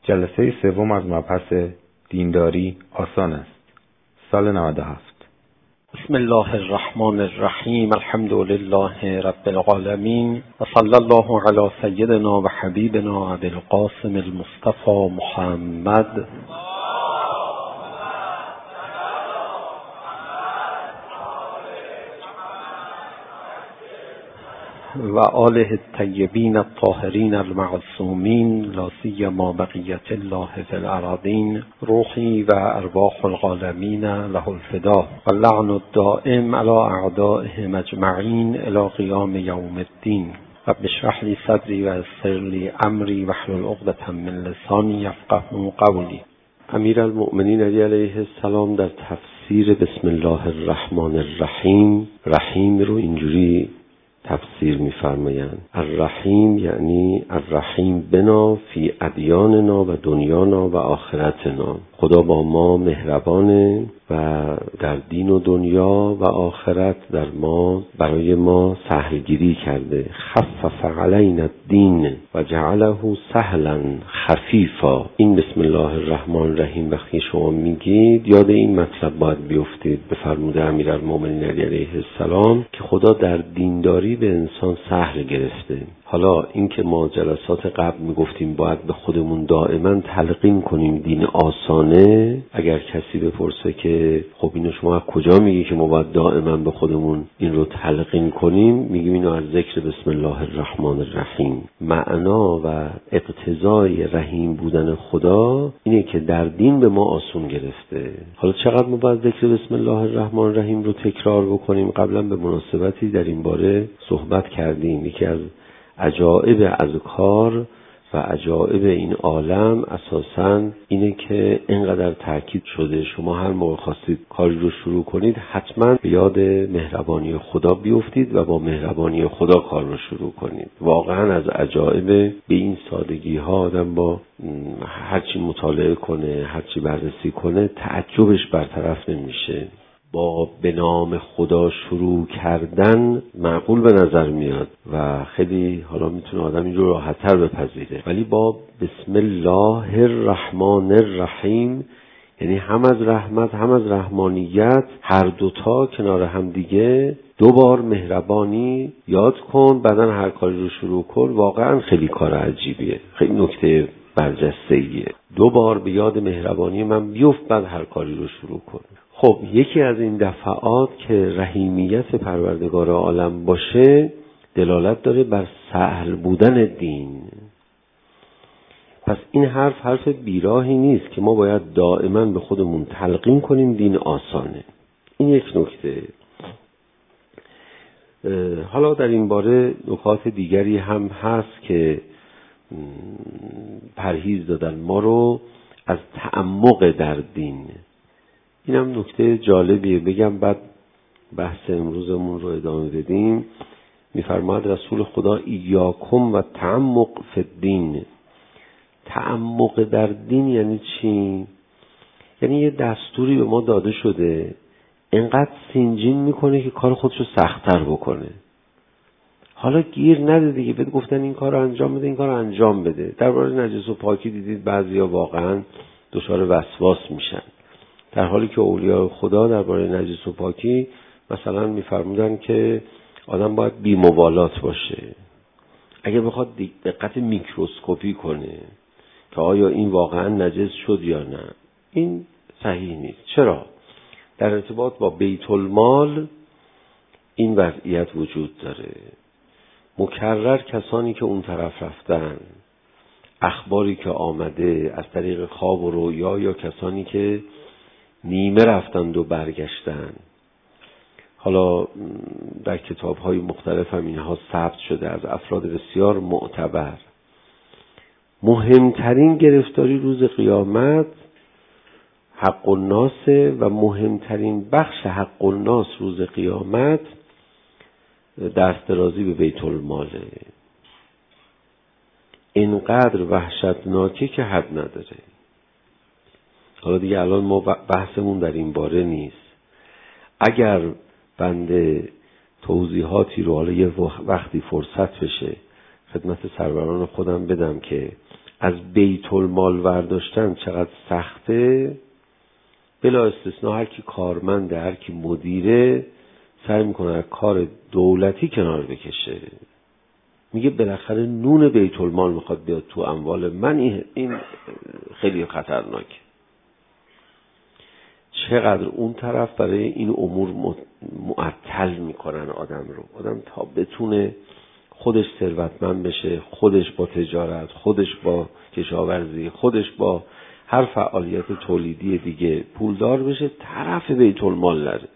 جلسه سوم از مبحث دینداری آسان است. سال 97. بسم الله الرحمن الرحیم. الحمد لله رب العالمین و صلی الله علی سیدنا و حبیبنا ابی القاسم المصطفى محمد و آله الطیبین الطاهرین المعصومین لا سیما بقیة الله فی الارضین روحی و ارواح العالمین له الفدا و اللعن الدائم علی اعدائهم اجمعین الی قیام یوم الدین. رب اشرح لی صدری و یسر لی امری واحلل عقدة من لسانی یفقهوا قولی. امیرالمؤمنین علی علیه السلام در تفسیر بسم الله الرحمن الرحیم، رحیم رو اینجوری تفسیر می‌فرمایند: الرحیم یعنی الرحیم بنا فی ادیاننا و دنیانا و آخرتنا. خدا با ما مهربانه و در دین و دنیا و آخرت در ما برای ما سهلگیری کرده. خفف علینا الدین و جعله سهلا خفیفا. این بسم الله الرحمن الرحیم وقتی شما میگید یاد این مطلب باید بیفتید به فرموده امیرالمؤمنین علیه السلام که خدا در دینداری به انسان سهل گرفته. حالا این که ما جلسات قبل میگفتیم باید به خودمون دائما تلقین کنیم دین آسانه، اگر کسی بپرسه که خب اینو شما از کجا میگی که ما باید دائما به خودمون این رو تلقین کنیم، میگیم اینو از ذکر بسم الله الرحمن الرحیم. معنا و اقتضای رحیم بودن خدا اینه که در دین به ما آسون گرفته. حالا چقدر ما باید ذکر بسم الله الرحمن الرحیم رو تکرار بکنیم؟ قبلا به مناسبتی در این باره صحبت کردیم. یکی از عجائب اذکار و عجائب این عالم اساساً اینه که اینقدر تاکید شده شما هر موقع خواستید کاری رو شروع کنید حتما به یاد مهربانی خدا بیفتید و با مهربانی خدا کار رو شروع کنید. واقعاً از عجائب به این سادگی ها آدم با هرچی مطالعه کنه، هرچی بررسی کنه، تعجبش برطرف نمیشه. با به نام خدا شروع کردن معقول به نظر میاد و خیلی حالا میتونه آدم این رو راحت‌تر بپذیره، ولی با بسم الله الرحمن الرحیم یعنی هم از رحمت هم از رحمانیت، هر دوتا کنار هم دیگه، دو بار مهربانی یاد کن بعدن هر کاری رو شروع کن. واقعا خیلی کار عجیبیه، خیلی نکته برجسته‌ایه. دو بار به یاد مهربانی من بیفت بعد هر کاری رو شروع کن. خب یکی از این دفعات که رحیمیت پروردگار عالم باشه دلالت داره بر سهل بودن دین. پس این حرف بیراهی نیست که ما باید دائما به خودمون تلقین کنیم دین آسانه. این یک نکته. حالا در این باره نکات دیگری هم هست که پرهیز دادن ما رو از تعمق در دین. اینم نکته جالبیه بگم بعد بحث امروزمون رو ادامه بدیم. میفرماید رسول خدا ایاکم و تعمق فی الدین. تعمق در دین یعنی چی؟ یعنی یه دستوری به ما داده شده انقدر سینجین میکنه که کار خودشو سخت‌تر بکنه. حالا گیر نده دیگه، بهت گفتن این کار رو انجام بده، این کار رو انجام بده. درباره نجس و پاکی دیدید بعضیا واقعا دچار وسواس میشن، در حالی که اولیاء خدا درباره نجس و پاکی مثلا میفرمودن که آدم باید بی‌مبالات باشه. اگه بخواد دقت میکروسکوپی کنه که آیا این واقعا نجس شد یا نه، این صحیح نیست. چرا؟ در ارتباط با بیت المال این وضعیت وجود داره. مکرر کسانی که اون طرف رفتن، اخباری که آمده از طریق خواب و رویا، یا کسانی که نیمه رفتند و برگشتن، حالا در کتاب‌های مختلف هم اینها ثبت شده از افراد بسیار معتبر. مهمترین گرفتاری روز قیامت حق الناس و مهمترین بخش حق الناس روز قیامت دست درازی به بیت الماله. اینقدر وحشتناکه که حد نداره. حالا دیگه الان ما بحثمون در این باره نیست. اگر بنده توضیحاتی رو حالا یه وقتی فرصت بشه خدمت سروران خودم بدم که از بیت المال برداشتن چقدر سخته، بلا استثناء هر کی کارمنده، هر کی مدیره سعی میکنه کار دولتی کنار بکشه. میگه بالاخره نون بیت المال میخواد بیاد تو اموال من، این خیلی خطرناکه. چقدر اون طرف برای این امور معطل میکنن آدم رو. آدم تا بتونه خودش ثروتمند بشه، خودش با تجارت، خودش با کشاورزی، خودش با هر فعالیت تولیدی دیگه پولدار بشه، طرف بیت المال نره.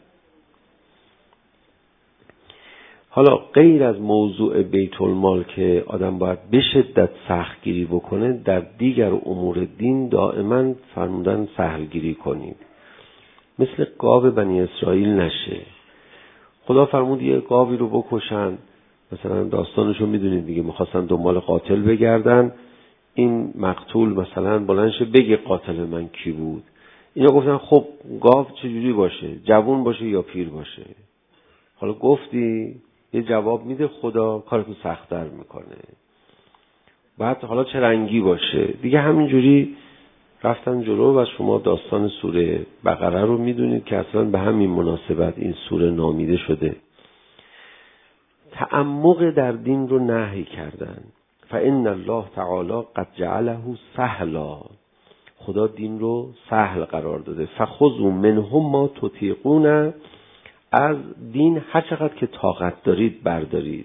حالا غیر از موضوع بیت المال که آدم باید به شدت سختگیری بکنه، در دیگر امور دین دائما فرمودن سهلگیری کنید. مثل گاو بنی اسرائیل نشه. خدا فرمود یه گاوی رو بکشن، مثلا داستانشو میدونید دیگه، میخواستن دنبال قاتل بگردن، این مقتول مثلا بلند شه بگه قاتل من کی بود. اینا گفتن خب گاو چجوری باشه، جوان باشه یا پیر باشه؟ حالا گفتی یه جواب میده خدا، کارتو سخت‌تر میکنه. بعد حالا چه رنگی باشه دیگه. همینجوری رفتن جلو و شما داستان سوره بقره رو میدونید که اصلا به همین مناسبت این سوره نامیده شده. تعمق در دین رو نهی کردن. فإن الله تعالی قد جعله سهلا، خدا دین رو سهل قرار داده. فخذوا منه ما تطیقون، از دین هر چقدر که طاقت دارید بردارید.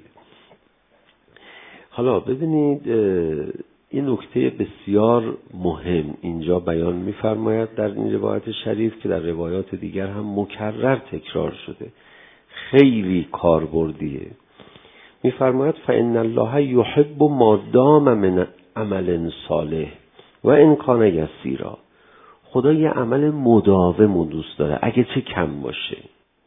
حالا ببینید این نکته بسیار مهم اینجا بیان می‌فرماید در این روایت شریف که در روایات دیگر هم مکرر تکرار شده، خیلی کاربردیه. می‌فرماید فإن الله یحب ما دام من عمل صالح و ان کان یسیرا، خدا یه عمل مداوم دوست داره اگه چه کم باشه.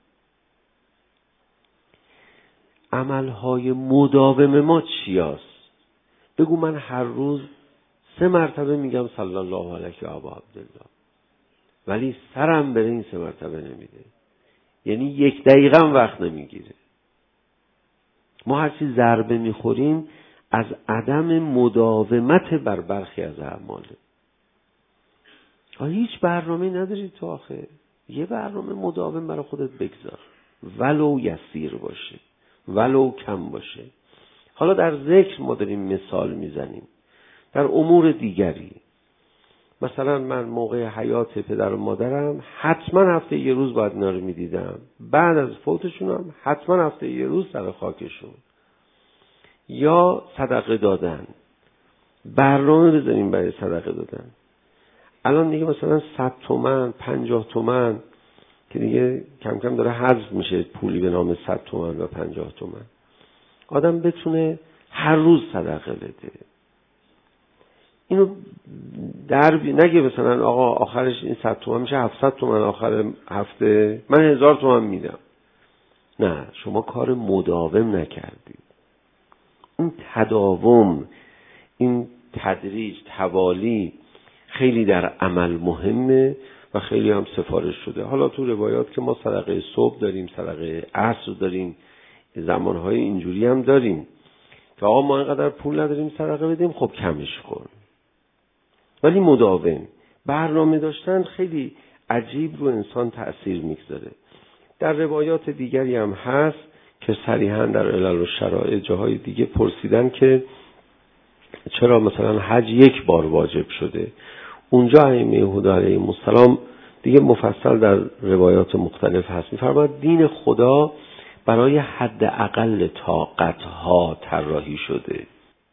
عملهای مداوم ما چی هست؟ بگو من هر روز 3 مرتبه میگم صلی الله علیه و عبدالله، ولی سرم بره این 3 مرتبه نمیده، یعنی 1 دقیقه هم وقت نمیگیره. ما هرچی ضربه میخوریم از عدم مداومت بر برخی از اعماله. هیچ برنامه نداری تو آخه، یه برنامه مداوم برای خودت بگذار، ولو یسیر باشه، ولو کم باشه. حالا در ذکر ما داریم مثال میزنیم، در امور دیگری مثلا من موقع حیات پدر و مادرم حتما هفته یه روز باید اینا رو میدیدم، بعد از فوتشونم حتما هفته یه روز سر خاکشون. یا صدقه دادن، برنامه بزنیم برای صدقه دادن. الان دیگه مثلا 100 تومن 50 تومن که دیگه کم کم داره حذف میشه پولی به نام 100 تومن و 50 تومن. آدم بتونه هر روز صدقه بده. اینو نگه مثلا آقا آخرش این 100 تومن میشه 700 تومن آخر هفته من 1000 تومن میدم. نه، شما کار مداوم نکردید. این تداوم، این تدریج، توالی خیلی در عمل مهمه و خیلی هم سفارش شده. حالا تو روایات که ما صدقه صبح داریم، صدقه عصر داریم، زمانهای اینجوری هم داریم که آقا ما اینقدر پول نداریم صدقه بدیم، خب کمش کن. ولی مداوم برنامه داشتن خیلی عجیب رو انسان تأثیر میگذاره. در روایات دیگری هم هست که صریحاً در علل و شرائع جاهای دیگه پرسیدن که چرا مثلا حج 1 بار واجب شده. اونجا ائمه یهودا علیهم السلام دیگه مفصل در روایات مختلف هست می‌فرماید دین خدا برای حد اقل طاقت‌ها طراحی شده.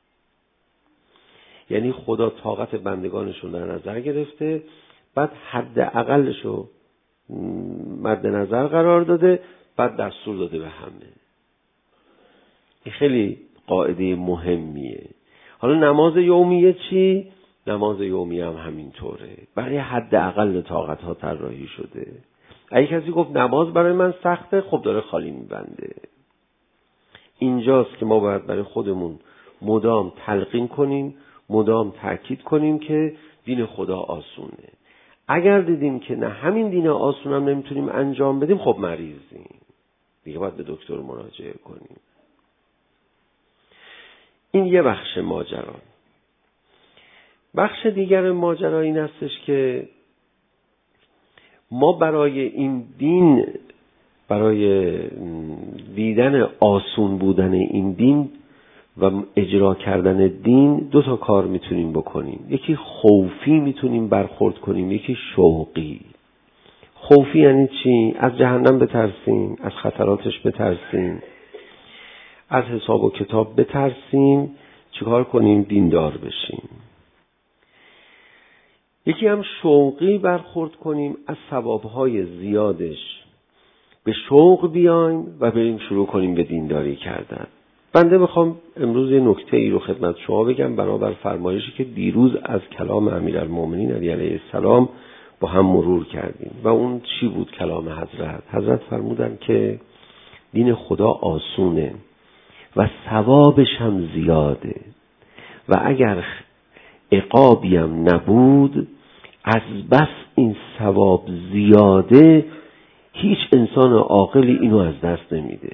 یعنی خدا طاقت بندگانش رو در نظر گرفته، بعد حد اقلش رو مد نظر قرار داده، بعد دستور داده به همه. این خیلی قاعده مهمیه. حالا نماز یومیه چی؟ نماز یومیه هم همینطوره، برای حد اقل طاقت ها طراحی شده. اگه کسی گفت نماز برای من سخته، خب داره خالی میبنده. اینجاست که ما باید برای خودمون مدام تلقین کنیم، مدام تأکید کنیم که دین خدا آسونه. اگر دیدیم که نه همین دین آسون هم نمیتونیم انجام بدیم، خب مریضیم دیگه، باید به دکتر مراجعه کنیم. این یه بخش ماجرا. بخش دیگر ماجرا این هستش که ما برای این دین، برای دیدن آسون بودن این دین و اجرا کردن دین 2 تا کار میتونیم بکنیم. یکی خوفی میتونیم برخورد کنیم، یکی شوقی. خوفی یعنی چی؟ از جهنم بترسیم، از خطراتش بترسیم، از حساب و کتاب بترسیم، چیکار کنیم؟ دیندار بشیم. یکی هم شوقی برخورد کنیم، از ثوابهای زیادش به شوق بیایم و بریم شروع کنیم به دینداری کردن. بنده میخوام امروز یه نکته ای رو خدمت شما بگم بنابر فرمایشی که دیروز از کلام امیرالمومنین علی علیه السلام با هم مرور کردیم. و اون چی بود کلام حضرت؟ حضرت فرمودن که دین خدا آسونه و ثوابش هم زیاده و اگر عقابی هم نبود، از بس این ثواب زیاده هیچ انسان عاقلی اینو از دست نمیده.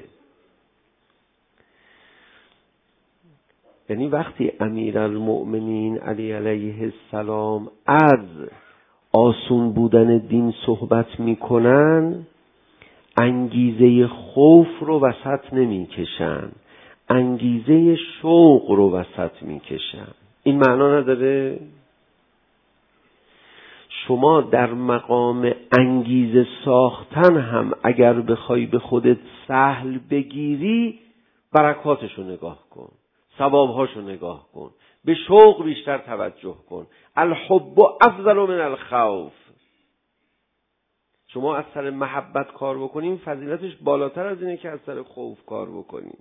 یعنی وقتی امیرالمؤمنین علی علیه السلام از آسون بودن دین صحبت میکنن، انگیزه خوف رو وسط نمیکشن، انگیزه شوق رو وسط میکشن. این معنا نداره؟ شما در مقام انگیزه ساختن هم اگر بخوای به خودت سهل بگیری، برکاتشو نگاه کن، ثوابهاشو نگاه کن، به شوق بیشتر توجه کن. الحب افضل من الخوف. شما از سر محبت کار بکنیم فضیلتش بالاتر از اینه که از سر خوف کار بکنیم.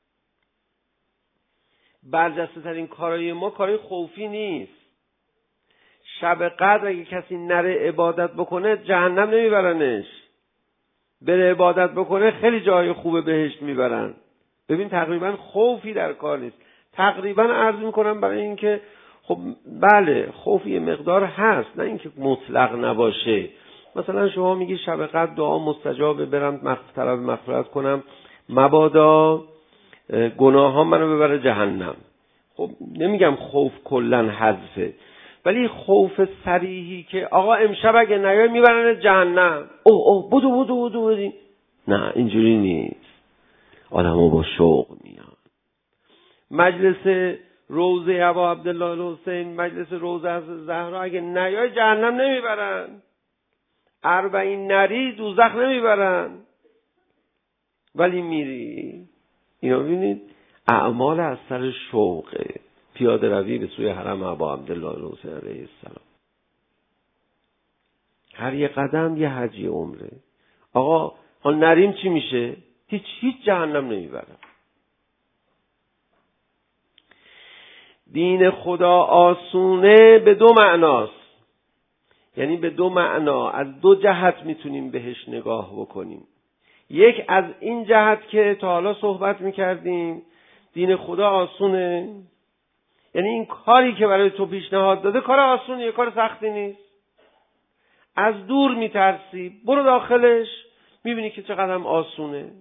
برجسته ترین کارهای ما کارهای خوفی نیست. شب قدر اگه کسی نره عبادت بکنه جهنم نمیبرنش، بره عبادت بکنه خیلی جای خوب بهشت میبرن. ببین تقریبا خوفی در کار نیست. تقریبا عرض میکنم برای اینکه خب بله خوف یه مقدار هست، نه اینکه مطلق نباشه. مثلا شما میگی شب قدر دعا مستجابه، برم طلب مغفرت کنم مبادا گناهان منو ببره جهنم. خب نمیگم خوف کلا حذفه، ولی خوف صریحی که آقا امشب اگه نیای میبرن جهنم، اوه بدو بریم، نه اینجوری نیست. آدمو با شوق میان. مجلس روضه ابا عبدالله الحسین، مجلس روضه از زهرا اگه نیای جهنم نمیبرن، 40 نری دوزخ نمیبرن، ولی میری. اینا ببینید اعمال از سر شوقه. پیاده روی به سوی حرم ابا عبدالله الحسین علیه السلام، هر یه قدم یه حج عمره. آقا نریم چی میشه؟ هیچ جهنم نمیبرن. دین خدا آسونه به 2 معناست. یعنی به 2 معنا، از 2 جهت میتونیم بهش نگاه بکنیم. یک از این جهت که تا حالا صحبت میکردیم، دین خدا آسونه، یعنی این کاری که برای تو پیشنهاد داده کار آسونیه، کار سختی نیست. از دور میترسی، برو داخلش میبینی که چقدر آسونه.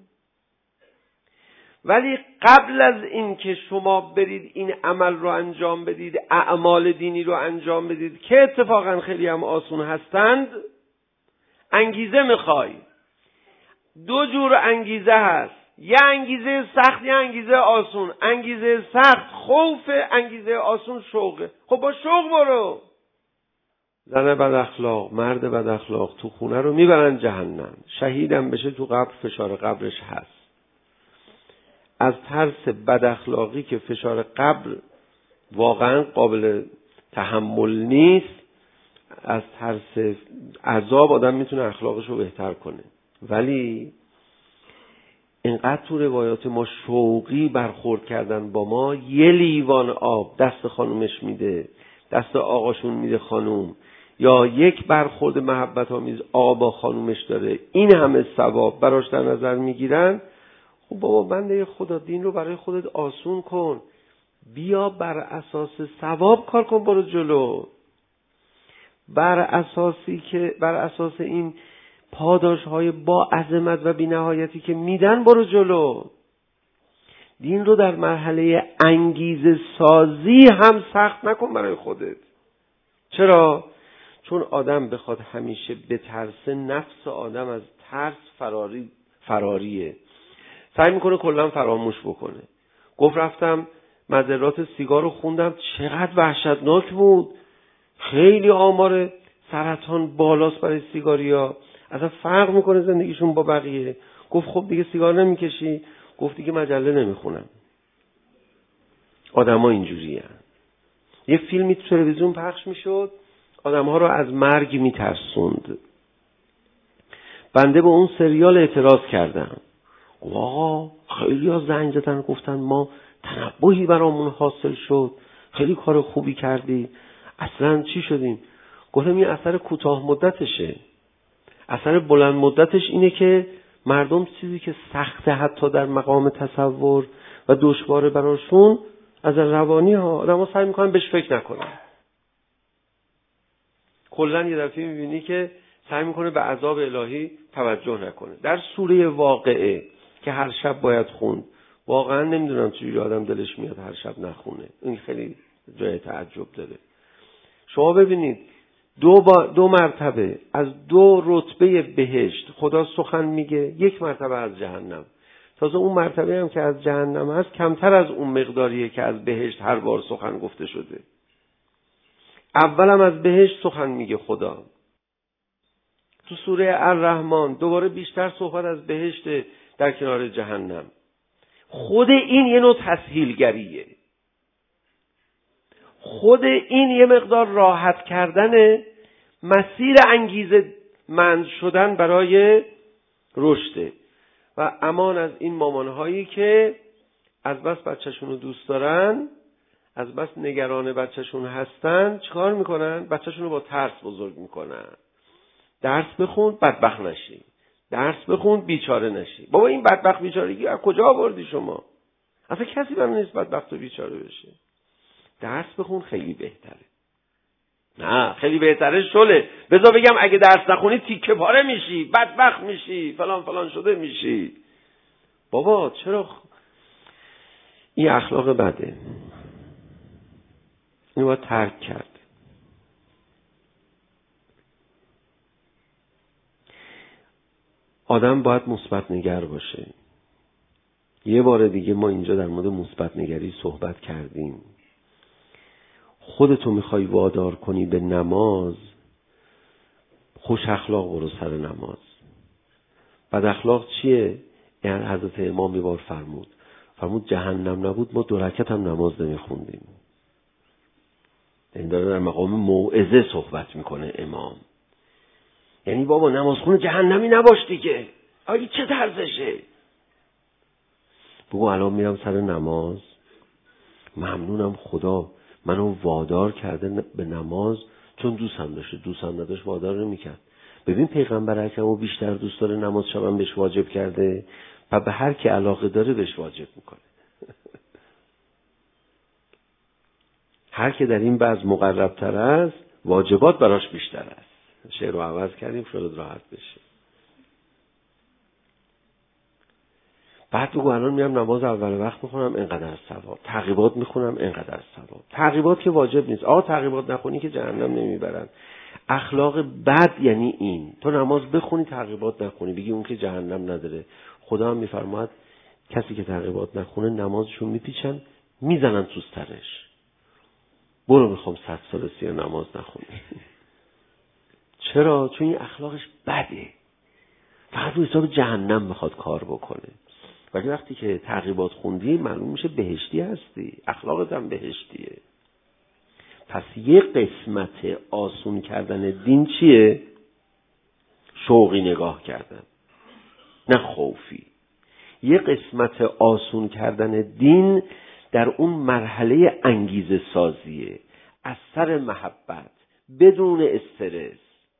ولی قبل از این که شما برید این عمل رو انجام بدید، اعمال دینی رو انجام بدید که اتفاقا خیلی هم آسون هستند، انگیزه میخوای. 2 جور انگیزه هست، یه انگیزه سخت، یه انگیزه آسون. انگیزه سخت خوف، انگیزه آسون شوقه. خب با شوق برو. زن بد اخلاق، مرد بد اخلاق تو خونه رو میبرن جهنم، شهیدم بشه تو قبر فشار قبرش هست. از ترس بد اخلاقی که فشار قبر واقعا قابل تحمل نیست، از ترس عذاب آدم میتونه اخلاقش رو بهتر کنه. ولی اینقدر تو روایات ما شوقی برخورد کردن با ما، یه لیوان آب دست خانومش میده، دست آقاشون میده خانوم، یا یک برخورد محبت آمیز آقا با خانومش داره، این همه ثواب براش در نظر میگیرن. خب بابا بنده خدا دین رو برای خودت آسون کن، بیا بر اساس ثواب کار کن، برو جلو. بر اساس این پاداش‌های با عظمت و بی‌نهایتی که میدن برو جلو. دین رو در مرحله انگیزه سازی هم سخت نکن برای خودت. چرا؟ چون آدم بخواد همیشه بترسه، نفس آدم از ترس فراریه، سعی میکنه کلا فراموش بکنه. گفت رفتم مضرات سیگار رو خوندم، چقدر وحشتناک بود، خیلی آمار سرطان بالاست برای سیگاریا، اصلا فرق میکنه زندگیشون با بقیه. گفت خب دیگه سیگار نمیکشی؟ گفت دیگه مجله نمیخونم. آدم ها اینجوری هن. یه فیلمی تو تلویزیون پخش میشد، آدم ها رو از مرگ میترسوند. بنده به اون سریال اعتراض کردم. آقا خیلی ها زنگ زدن گفتن ما تنبهی برامون حاصل شد، خیلی کار خوبی کردی. اصلا چی شدیم؟ گفتم این اثر کوتاه مدتشه، اثر بلند مدتش اینه که مردم چیزی که سخته حتی در مقام تصور و دشواره براشون، از روانی ها آدم ها سعی میکنن بهش فکر نکنن. کلن یه دفعه میبینی که سعی میکنه به عذاب الهی توجه نکنه. در سوره واقعه که هر شب باید خوند، واقعا نمیدونم چجوری آدم دلش میاد هر شب نخونه. این خیلی جای تعجب داره. شما ببینید دو مرتبه از 2 رتبه بهشت خدا سخن میگه، 1 مرتبه از جهنم. تازه اون مرتبه هم که از جهنم هست کمتر از اون مقداریه که از بهشت هر بار سخن گفته شده. اولم از بهشت سخن میگه خدا. تو سوره الرحمن دوباره بیشتر صحبت از بهشت در کنار جهنم. خود این یه نوع تسهیلگریه. خود این یه مقدار راحت کردن مسیر انگیزه مند شدن برای رشد. و امان از این مامانهایی که از بس بچه‌شون رو دوست دارن، از بس نگران بچه‌شون هستن، چیکار میکنن؟ بچه‌شون رو با ترس بزرگ میکنن. درس بخون بدبخت نشی، درس بخون بیچاره نشی. بابا این بدبخت بیچارگی از کجا آوردی شما؟ اصلا کسی بنا نیست بدبخت و بیچاره بشه. درس بخون خیلی بهتره. نه خیلی بهتره شله. بذار بگم اگه درس نخونی تیکه پاره میشی، بدبخت میشی، فلان فلان شده میشی. بابا چرا این اخلاق بده؟ اینو باید ترک کرد. آدم باید مثبت نگر باشه. یه بار دیگه ما اینجا در مورد مثبت نگری صحبت کردیم. خودتو میخوای وادار کنی به نماز، خوش اخلاق برو سر نماز. بد اخلاق چیه؟ یعنی حضرت امام یه بار فرمود جهنم نبود ما 2 رکعت هم نماز نمیخوندیم. این داره در مقام موعظه صحبت میکنه امام. یعنی بابا نمازخون جهنمی نباش دیگه. آگه چه طرزشه؟ بگو الان میرم سر نماز، ممنونم خدا منو وادار کرده به نماز، چون دوستم داشته، دوستم نداشت وادار نمیکرد. ببین پیغمبر اکرمو بیشتر دوست داره نماز شبم بهش واجب کرده و به هر کی علاقه داره بهش واجب میکنه. هر کی در این بعض مقرب تر است واجبات براش بیشتر است. شعر رو عوض کردیم شاید راحت بشه. بعد بگو الان میرم نماز اول وقت میخونم اینقدر ثواب، تعقیبات میخونم اینقدر ثواب. تعقیبات که واجب نیست. تعقیبات نخونی که جهنم نمیبرن. اخلاق بد یعنی این. تو نماز بخونی تعقیبات نخونی، بگی اون که جهنم نداره. خدا هم میفرماید کسی که تعقیبات نخونه نمازشون میپیچن میزنن تو سرش. برو میخوام 100 سال سیر نماز نخونی. چرا؟ چون این اخلاقش بده، فقط رو حساب جهنم میخواد کار بکنه. ولی وقتی که تعقیبات خوندی معلوم میشه بهشتی هستی، اخلاقت هم بهشتیه. پس یه قسمت آسون کردن دین چیه؟ شوقی نگاه کردن، نه خوفی. یه قسمت آسون کردن دین در اون مرحله انگیزه سازیه، از سر محبت بدون استرس.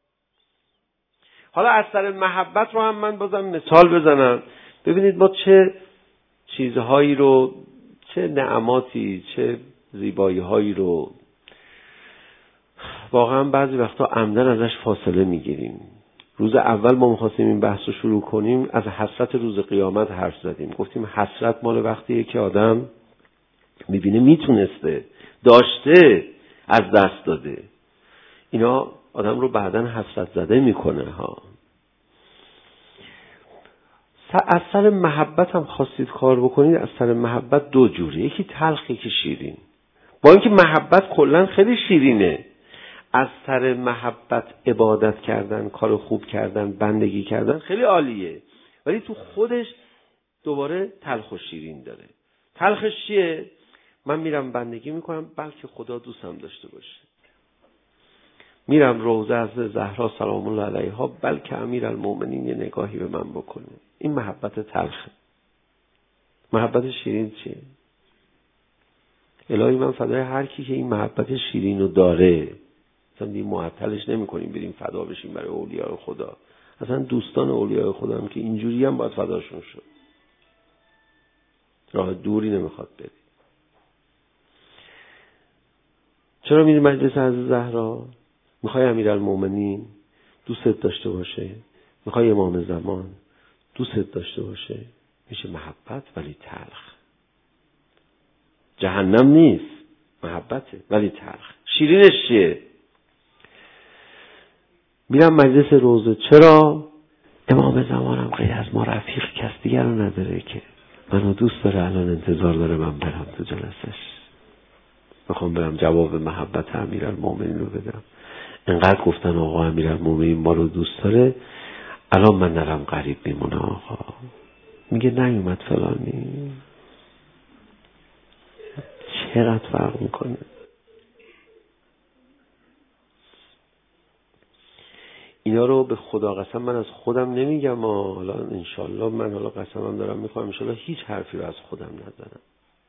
حالا از سر محبت رو هم من بازم مثال بزنم. ببینید ما چه چیزهایی رو، چه نعماتی، چه زیبایی‌هایی رو واقعا بعضی وقتا عمدن ازش فاصله میگیریم. روز اول ما می‌خواستیم این بحث رو شروع کنیم، از حسرت روز قیامت حرف زدیم. گفتیم حسرت مال وقتیه که آدم می‌بینه میتونسته، داشته، از دست داده. اینا آدم رو بعداً حسرت زده میکنه ها. از سر محبت هم خواستید کار بکنید، از سر محبت دو جوری، یکی تلخ یکی شیرین. با اینکه محبت کلا خیلی شیرینه، از سر محبت عبادت کردن، کار خوب کردن، بندگی کردن خیلی عالیه، ولی تو خودش دوباره تلخ و شیرین داره. تلخش چیه؟ من میرم بندگی میکنم بلکه خدا دوستم داشته باشه، میرم روضه از زهرا سلام الله علیها بلکه امیرالمومنین یه نگاهی به من بکنه. این محبت تلخه. محبت شیرین چیه؟ الهی من فدای هر کی که این محبت شیرین رو داره. اصلا دیگه معطلش نمی کنیم بریم فدا بشیم برای اولیاء خدا. اصلا دوستان اولیاء خدا هم که اینجوری هم باید فداشون شد. راه دوری نمیخواد بری. چرا میری مجلس حضرت زهرا؟ میخوای امیرالمومنین دوستت داشته باشه، میخوای امام زمان دوستت داشته باشه. میشه محبت ولی تلخ. جهنم نیست، محبته ولی تلخ. شیرینش چیه؟ میرم مجلس روضه. چرا؟ امام زمانم غیر از ما رفیق کس دیگر رو نداره که منو دوست داره، الان انتظار داره من برم تو جلسش، میخوام برم جواب محبت امیرالمومنین رو بدم. انقدر گفتن آقا امیرالمومنین ما رو دوست داره، الان من نرم غریب میمونه. آقا میگه نیومد فلانی. چقدر فرق میکنه. اینا رو به خدا قسم من از خودم نمیگم، حالا انشالله من حالا قسمم دارم میخوام انشالله هیچ حرفی رو از خودم نزنم.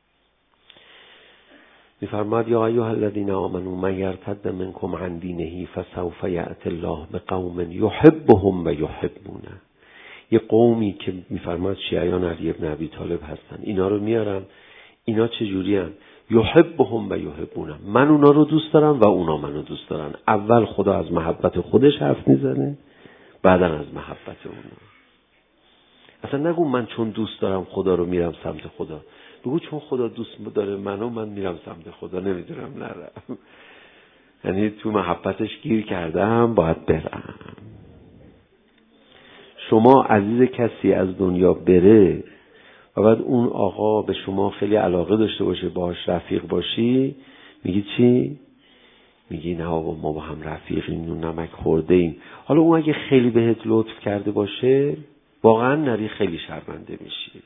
میفرماد یا ایها الذین آمنوا من یرتد منکم عن دینه فسوف یأتی الله بقوم یحبهم و یحبونه. یه قومی که میفرماد شیعیان علی بن ابی طالب هستن، اینا رو میارم. اینا چه جوری هستن؟ یحبهم و یحبونه. من اونا رو دوست دارم و اونا منو دوست دارن. اول خدا از محبت خودش حرف میزنه، بعدا از محبت اونا. اصلا نگو من چون دوست دارم خدا رو میرم سمت خدا، بگو چون خدا دوست داره منو من میرم سمت خدا، نمیدونم نرم. یعنی تو محبتش گیر کردم باید برم. شما عزیز کسی از دنیا بره و بعد اون آقا به شما خیلی علاقه داشته باشه، باهاش رفیق باشی، میگی چی؟ میگی نه آقا ما با هم رفیقیم و نمک خورده ایم. حالا اون اگه خیلی بهت لطف کرده باشه واقعا نری خیلی شرمنده میشی.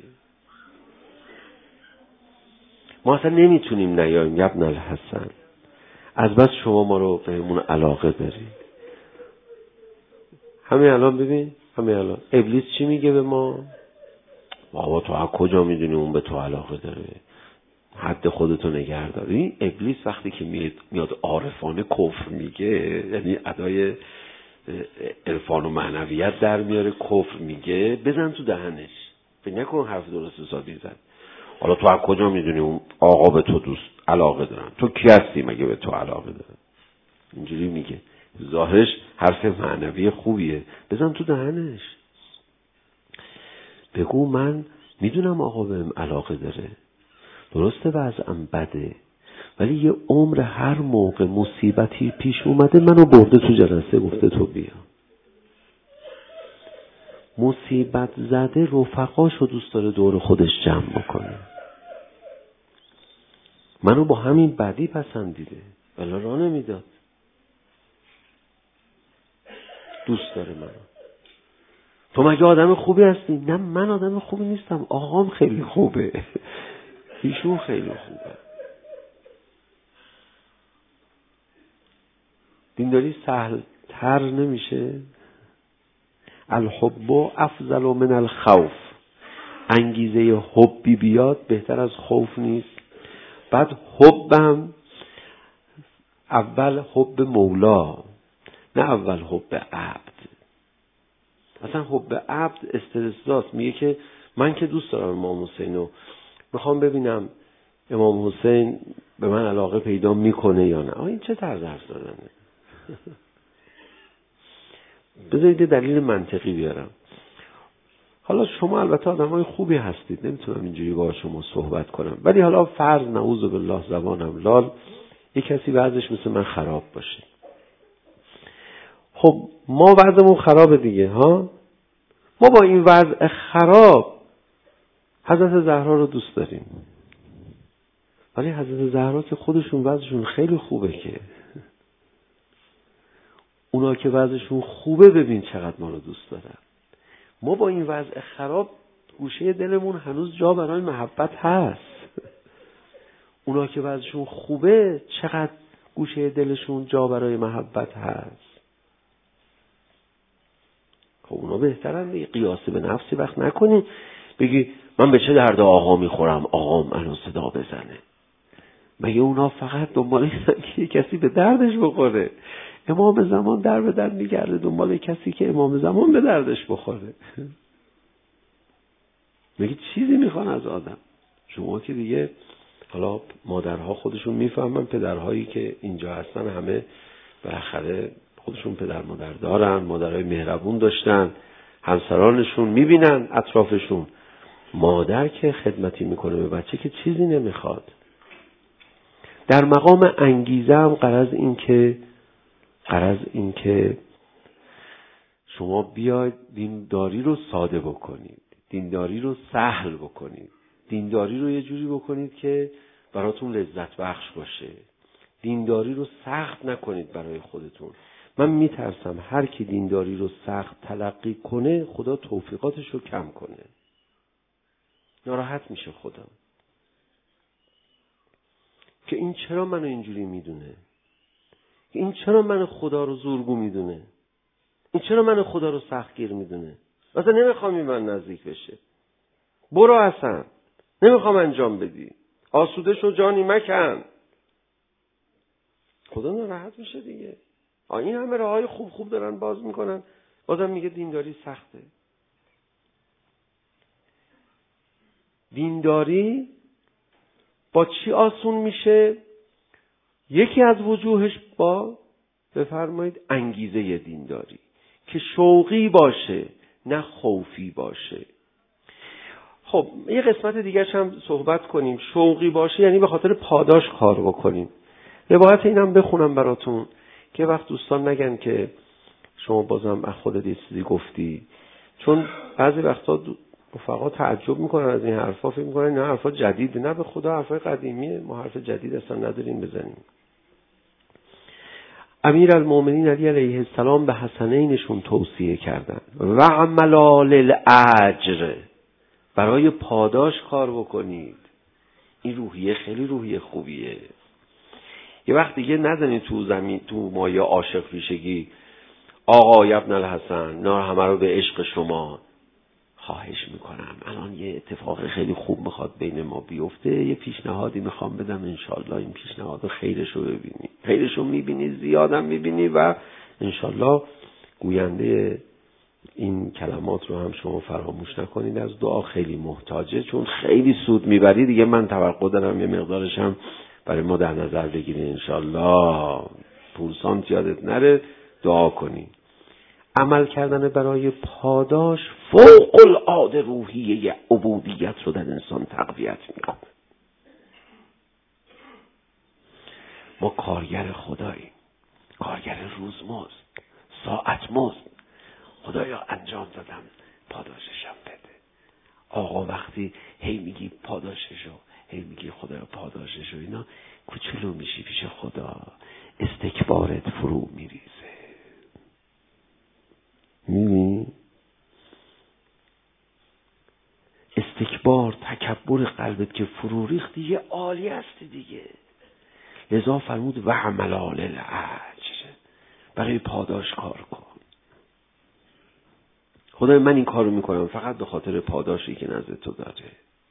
ما اصلا نمیتونیم نیاییم ابن الحسن، از بس شما ما رو بهمون علاقه داری. همین الان ببین، همین الان ابلیس چی میگه به ما؟ بابا تو از کجا میدونی اون به تو علاقه داره؟ حد خودتو نگه دار. این ابلیس وقتی که میاد عارفانه کفر میگه، یعنی ادای عرفان و معنویت در میاره، کفر میگه، بزن تو دهنش. فکر نکن حرف درست حسابی زد. حالا تو از کجا میدونی اون آقا به تو دوست علاقه دارن؟ تو کی هستی مگه به تو علاقه دارن؟ اینجوری میگه. ظاهرش حرف معنوی خوبیه، بزن تو دهنش. بگو من میدونم آقا بهم علاقه داره، درسته وضعم بده، ولی یه عمر هر موقع مصیبتی پیش اومده منو برده تو جلسه گفته تو بیا. مصیبت زده رفقاشو دوست داره دور خودش جمع بکنه. منو با همین بدی پسندیده ولی راه نمیداد. دوست داره منو. تو مگه آدم خوبی هستی؟ نه من آدم خوبی نیستم، آقام خیلی خوبه. ایشون خیلی خوبه. دینداری سهل تر نمیشه؟ الحب افضل من الخوف. انگیزه حبی بیاد بهتر از خوف نیست. بعد حبم اول حب مولا، نه اول حب عبد. اصلا حب عبد استرس‌زاست. میگه که من که دوست دارم امام حسینو، میخوام ببینم امام حسین به من علاقه پیدا میکنه یا نه. این چه طرز حرف زدنه؟ بذارید دلیل منطقی بیارم. حالا شما البته آدمای خوبی هستید، نمیتونم اینجوری با شما صحبت کنم، ولی حالا فرض نعوذ بالله زبانم لال، یک کسی وضعش مثل من خراب باشه، خب ما وضعمون خرابه دیگه ها. ما با این وضع خراب حضرت زهرا رو دوست داریم، ولی حضرت زهرا که خودشون وضعشون خیلی خوبه، که اونا که وضعشون خوبه ببین چقدر ما رو دوست دارن. ما با این وضع خراب گوشه دلمون هنوز جا برای محبت هست. اونا که وضعشون خوبه چقدر گوشه دلشون جا برای محبت هست. خب اونا بهترن دیگه. قیاسی به نفسی وقت نکنی بگی من به چه درد آقا میخورم، آقام الان صدا بزنه. مگه اونا فقط دنبال اینن که کسی به دردش بخوره؟ امام زمان در به در میگرده دنبال کسی که امام زمان به دردش بخوره. مگه چیزی میخوان از آدم؟ شما که دیگه حالا مادرها خودشون میفهمن، پدرهایی که اینجا هستن همه بالاخره خودشون پدر مادر دارن، مادرهای مهربون داشتن، همسرانشون میبینن اطرافشون. مادر که خدمتی میکنه به بچه که چیزی نمیخواد. در مقام انگیزه هم غرض این که شما بیاید دینداری رو ساده بکنید، دینداری رو سهل بکنید، دینداری رو یه جوری بکنید که براتون لذت بخش باشه. دینداری رو سخت نکنید برای خودتون. من میترسم هر کی دینداری رو سخت تلقی کنه خدا توفیقاتش رو کم کنه. ناراحت میشه خدا که این چرا منو اینجوری میدونه، این چرا من خدا رو زورگو میدونه، این چرا من خدا رو سختگیر میدونه. اصلا نمیخوام این من نزدیک بشه. برو اصلا نمیخوام انجام بدی، آسوده شو جانی مکن. خدا ناراحت میشه دیگه. این همه راههای خوب دارن باز میکنن، بازم میگه دینداری سخته. دینداری با چی آسون میشه؟ یکی از وجوهش با بفرمایید انگیزه دینداری که شوقی باشه نه خوفی باشه. خب یه قسمت دیگرش هم صحبت کنیم. شوقی باشه یعنی به خاطر پاداش کار بکنیم. روایت اینم بخونم براتون که وقت دوستان نگن که شما بازم از خودت یه چیزی گفتی، چون بعضی وقتا رفقا تعجب میکنن از این حرفا، فکر میکنن نه حرفا جدیده. نه به خدا حرفای قدیمیه، ما حرف جدید اصلا نداریم بزنیم. امیرالمومنین علی علیه السلام به حسنینشون توصیه کردن و عملا للاجر، برای پاداش کار بکنید. این روحیه خیلی روحیه خوبیه. یه وقت دیگه نزنید تو زمین تو مایه عاشق پیشگی آقا ابن الحسن نه همه رو به عشق شما. خواهش میکنم الان یه اتفاق خیلی خوب میخواد بین ما بیفته، یه پیشنهادی میخوام بدم، انشالله این پیشنهاد خیرشو ببینی، خیرشو میبینی، زیادم میبینی و انشالله گوینده این کلمات رو هم شما فراموش نکنید. از دعا خیلی محتاجه، چون خیلی سود میبری دیگه. من توقع دارم یه مقدارش هم برای ما در نظر بگیرید انشالله. پورسانت یادت نره دعا کنی. عمل کردن برای پاداش فوق العاده روحیه عبودیت رو در انسان تقویت میکنه. ما کارگر خداییم، کارگر روزمزد، ساعت مزد. خدایا انجام دادم پاداششم بده. آقا وقتی هی میگی پاداششو، هی میگی خدایا پاداششو، اینا کوچولو میشی پیش خدا، استکبارت فرو میریزه. می‌بینی؟ استکبار، تکبر قلبت که فرو ریخت دیگه عالی است دیگه. لذا فرمود و عملا للاجر، برای پاداش کار کن. خدای من این کارو میکنم فقط به خاطر پاداشی که نزد تو داره.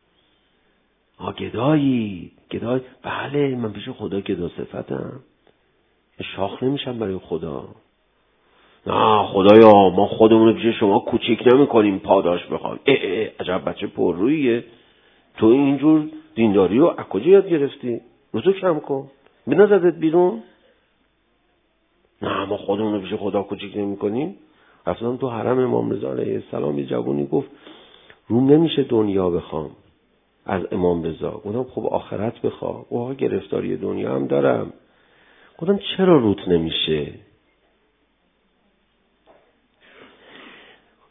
گدایی بله من پیش خدا گدا صفتم، شاخ نمیشم برای خدا. نه خدایا ما خودمون رو پیش شما کوچیک نمی کنیم پاداش بخوام. عجب بچه پرروییه، تو اینجور دینداری رو از کجا یاد گرفتی؟ روزو کم کن، بنا زدت بیرون. نه ما خودمون رو پیش خدا کوچیک نمی کنیم. اصلا تو حرم امام رضا علیه السلام یه جوونی گفت روم نمیشه دنیا بخوام از امام رضا. گفتم خب آخرت بخوا. اوها گرفتاری دنیا هم دارم. گفتم چرا روت نمیشه؟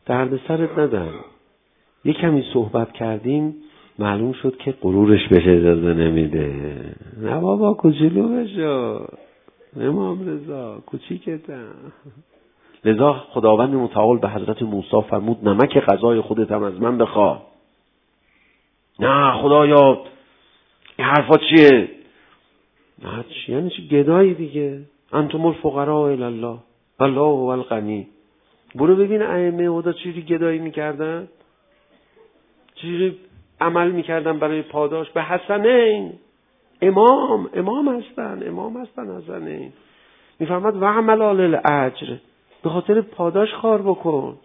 درد سرت ندن. یه کمی صحبت کردیم معلوم شد که غرورش بهش اجازه نمیده. نه بابا کوچولو بشو امام رضا، کوچیکتم. لذا خداوند متعال به حضرت موسی فرمود نمک غذای خودت هم از من بخوا. نه خدایا این حرفا چیه؟ نه چی یعنی چی؟ گدایی دیگه. انتم الفقراء الی الله والله هو الغنی. برو ببین ائمه خدا چجوری گدایی میکردن، چجوری عمل میکردن برای پاداش. به حسنین امام هستن حسنین. میفرماد و عمل الاجر، به خاطر پاداش کار بکن.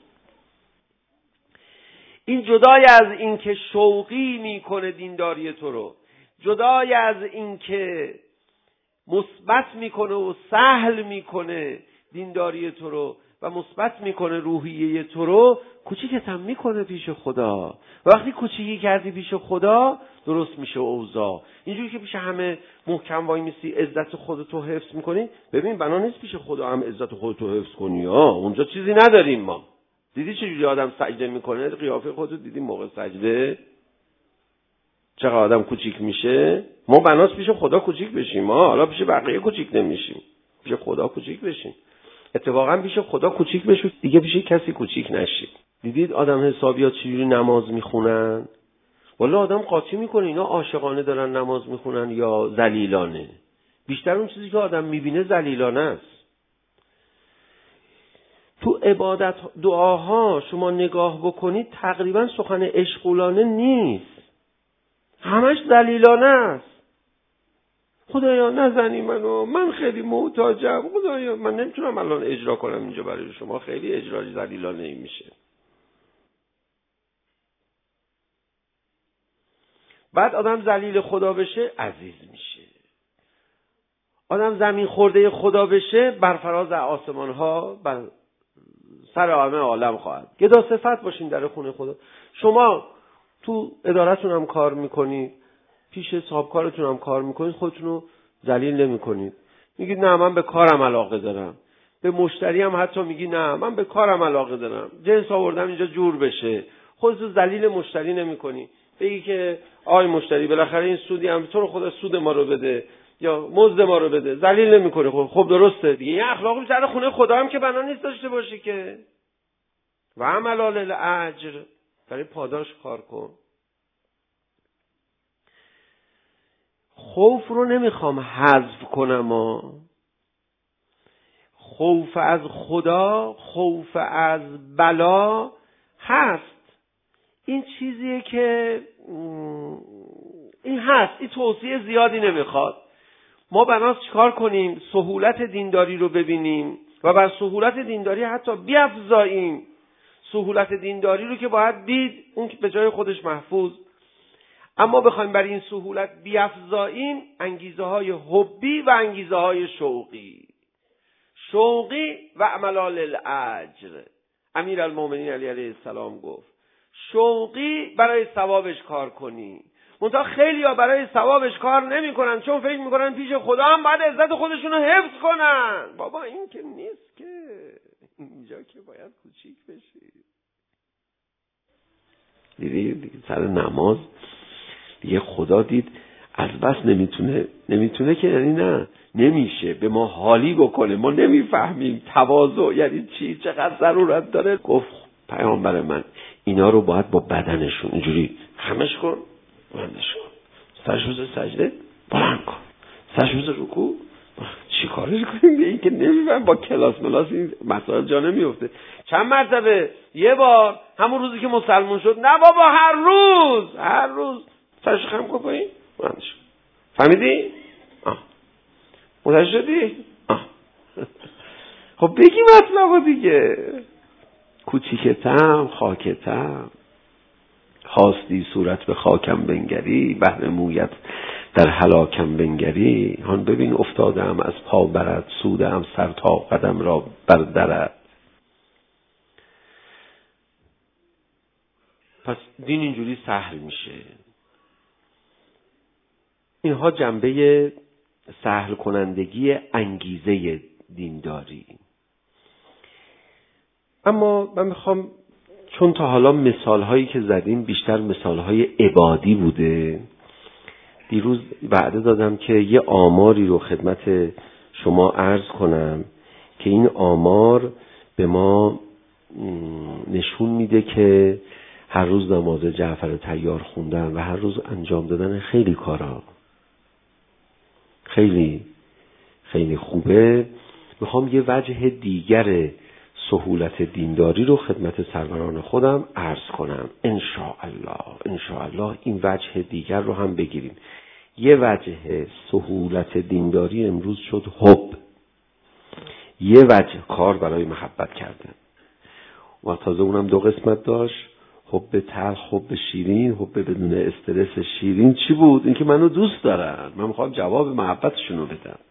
این جدای از این که شوقی میکنه دینداری تو رو، جدای از این که مثبت میکنه و سهل میکنه دینداری تو رو و مثبت میکنه روحیه تو رو، کوچیکت هم میکنه پیش خدا. وقتی کوچیکی کردی پیش خدا درست میشه اوضاع. اینجوری که پیش همه محکم وای میسی عزت خودتو حفظ میکنی. ببین بنا نیست پیش خدا هم عزت خودتو حفظ کنی. اونجا چیزی نداریم ما. دیدی چجوری آدم سجده میکنه؟ قیافه خودتو دیدی موقع سجده چقدر آدم کوچیک میشه؟ ما بناست پیش خدا کوچیک بشیم. حالا پیش بقیه کوچیک نمیشیم، پیش خدا کوچیک بشیم. اتفاقا پیش خدا کوچیک بشو دیگه پیش کسی کوچیک نشید. دیدید آدم حسابیات چجوری نماز میخونن؟ والا آدم قاطی میکنه اینا عاشقانه دارن نماز میخونن یا ذلیلانه. بیشتر اون چیزی که آدم میبینه ذلیلانه است. تو عبادت دعاها شما نگاه بکنید تقریبا سخن عشقولانه نیست، همش ذلیلانه است. خدایا نزنی منو، من خیلی محتاجم، خدایا من نمیتونم الان اجرا کنم اینجا برای شما، خیلی اجرای ذلیلانه ای میشه. بعد آدم ذلیل خدا بشه عزیز میشه. آدم زمین خورده خدا بشه بر فراز آسمان ها بر سر همه عالم خواهد. گدا صفت باشین در خونه خدا. شما تو ادارتون هم کار میکنید، پیش صاحبکارتون هم کار میکنید، خودتون رو ذلیل نمیکنید. میگید نه من به کارم علاقه دارم. به مشتری هم حتی میگی نه من به کارم علاقه دارم، جنس آوردم اینجا جور بشه. خودتو ذلیل مشتری نمیکنی. بگی که آی مشتری بالاخره این سودی هم تو رو خدا سود ما رو بده یا مزد ما رو بده. ذلیل نمیکنه. خب درسته دیگه. این اخلاقی سر خونه خدا هم که بنا نیست داشته باشی که. و عمل الاجر، برای پاداش کار کن. خوف رو نمیخوام حذف کنم. خوف از خدا، خوف از بلا هست. این چیزیه که این هست. این توصیه زیادی نمیخواد. ما بناست چیکار کنیم؟ سهولت دینداری رو ببینیم و بر سهولت دینداری حتی بیفزاییم. سهولت دینداری رو که باید دید، اون که به جای خودش محفوظ. اما بخوایم بر این سهولت بیفزاییم انگیزه های حبی و انگیزه های شوقی و عمل الاجر. امیرالمومنین علی علیه السلام گفت شوقی برای ثوابش کار کنی. منتها خیلی ها برای ثوابش کار نمی کنن، چون فکر می کنن پیش خدا هم باید عزت خودشون رو حفظ کنن. بابا این که نیست، که اینجا که باید کوچیک بشی. دیدی سر نماز دیگه خدا دید از بس نمیتونه که یعنی نه نمیشه به ما حالی بکنه. ما نمیفهمیم تواضع یعنی چی، چقدر ضرورت داره. گفت پیامبر من اینا رو باید با بدنشون اینجوری خمش کن، بلندش کن، سرشوز سجده بلند کن، سرشوز رکوع. چی کارش کنیم به این که نمیفهم؟ با کلاس ملاس این مسائل جا نمیفته. چند مرتبه؟ یه بار همون روزی که مسلمون شد. نه بابا هر روز سرش خم کن پایین بلندش کن. فهمیدی؟ متوجه شدی؟ خب بگی مطلب دیگه. کوچیکتم خاکتم، خواستی صورت به خاکم بنگری، بهر مویت در هلاکم بنگری. هان ببین افتادم از پا برد، سودم سر تا قدم را بردرد. پس دین اینجوری سهل میشه. اینها جنبه سهل کنندگی انگیزه دینداری. اما من میخوام چون تا حالا مثالهایی که زدیم بیشتر مثالهای عبادی بوده، دیروز وعده دادم که یه آماری رو خدمت شما عرض کنم که این آمار به ما نشون میده که هر روز نماز جعفر طیار خوندن و هر روز انجام دادن خیلی کارا خیلی خیلی خوبه. میخوام یه وجه دیگر سهولت دینداری رو خدمت سروران خودم عرض کنم. انشاءالله این وجه دیگر رو هم بگیریم. یه وجه سهولت دینداری امروز شد حب. یه وجه کار برای محبت کردن و تازه اونم 2 قسمت داشت، حب تلخ، حب شیرین. حب بدون استرس شیرین چی بود؟ اینکه منو دوست دارن، من میخوام جواب محبتشون رو بدم.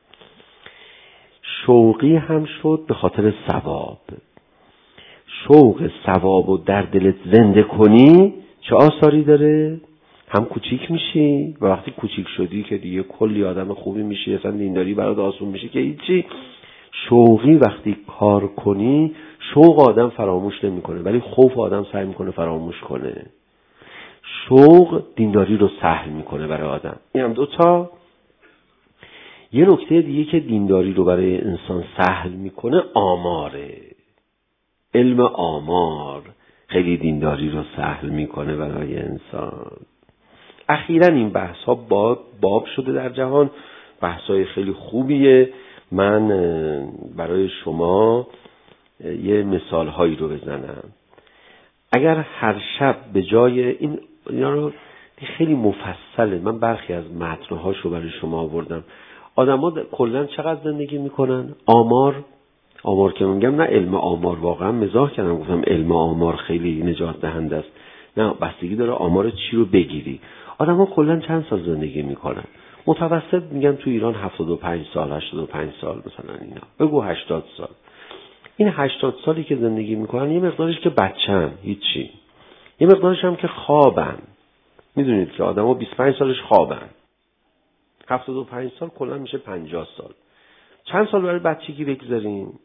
شوقی هم شد به خاطر ثواب. شوق ثواب رو در دلت زنده کنی چه آثاری داره؟ هم کوچیک میشی و وقتی کوچیک شدی که دیگه کلی آدم خوبی میشی، اصلا دینداری برات آسون میشه که هیچی. شوقی وقتی کار کنی، شوق آدم فراموش نمیکنه ولی خوف آدم سعی میکنه فراموش کنه. شوق دینداری رو سهل میکنه برای آدم. این هم 2 تا. یه نکته دیگه که دینداری رو برای انسان سهل میکنه آماره. علم آمار خیلی دینداری رو سهل میکنه برای انسان. اخیراً این بحث ها باب شده در جهان، بحث های خیلی خوبیه. من برای شما یه مثال هایی رو بزنم. اگر هر شب به جای اینا رو خیلی مفصله، من برخی از متنهاش رو برای شما آوردم. آدم ها کلن چقدر زندگی میکنن؟ آمار که میگم نه علم آمار، واقعا مزاح کردم گفتم علم آمار خیلی نجات دهنده است، نه، بستگی داره آمار چی رو بگیری. آدم ها کلن چند سال زندگی میکنن؟ متوسط میگم تو ایران 75 سال 85 سال مثلا، اینا بگو 80 سال. این 80 سالی که زندگی میکنن یه مقدارش که بچن هیچی، یه مقدارش هم که خوابن. میدونید که آدم ها 25 سالش خوابن، 75 سال کلا میشه 50 سال. چند سال برای بچگی بگذاریم؟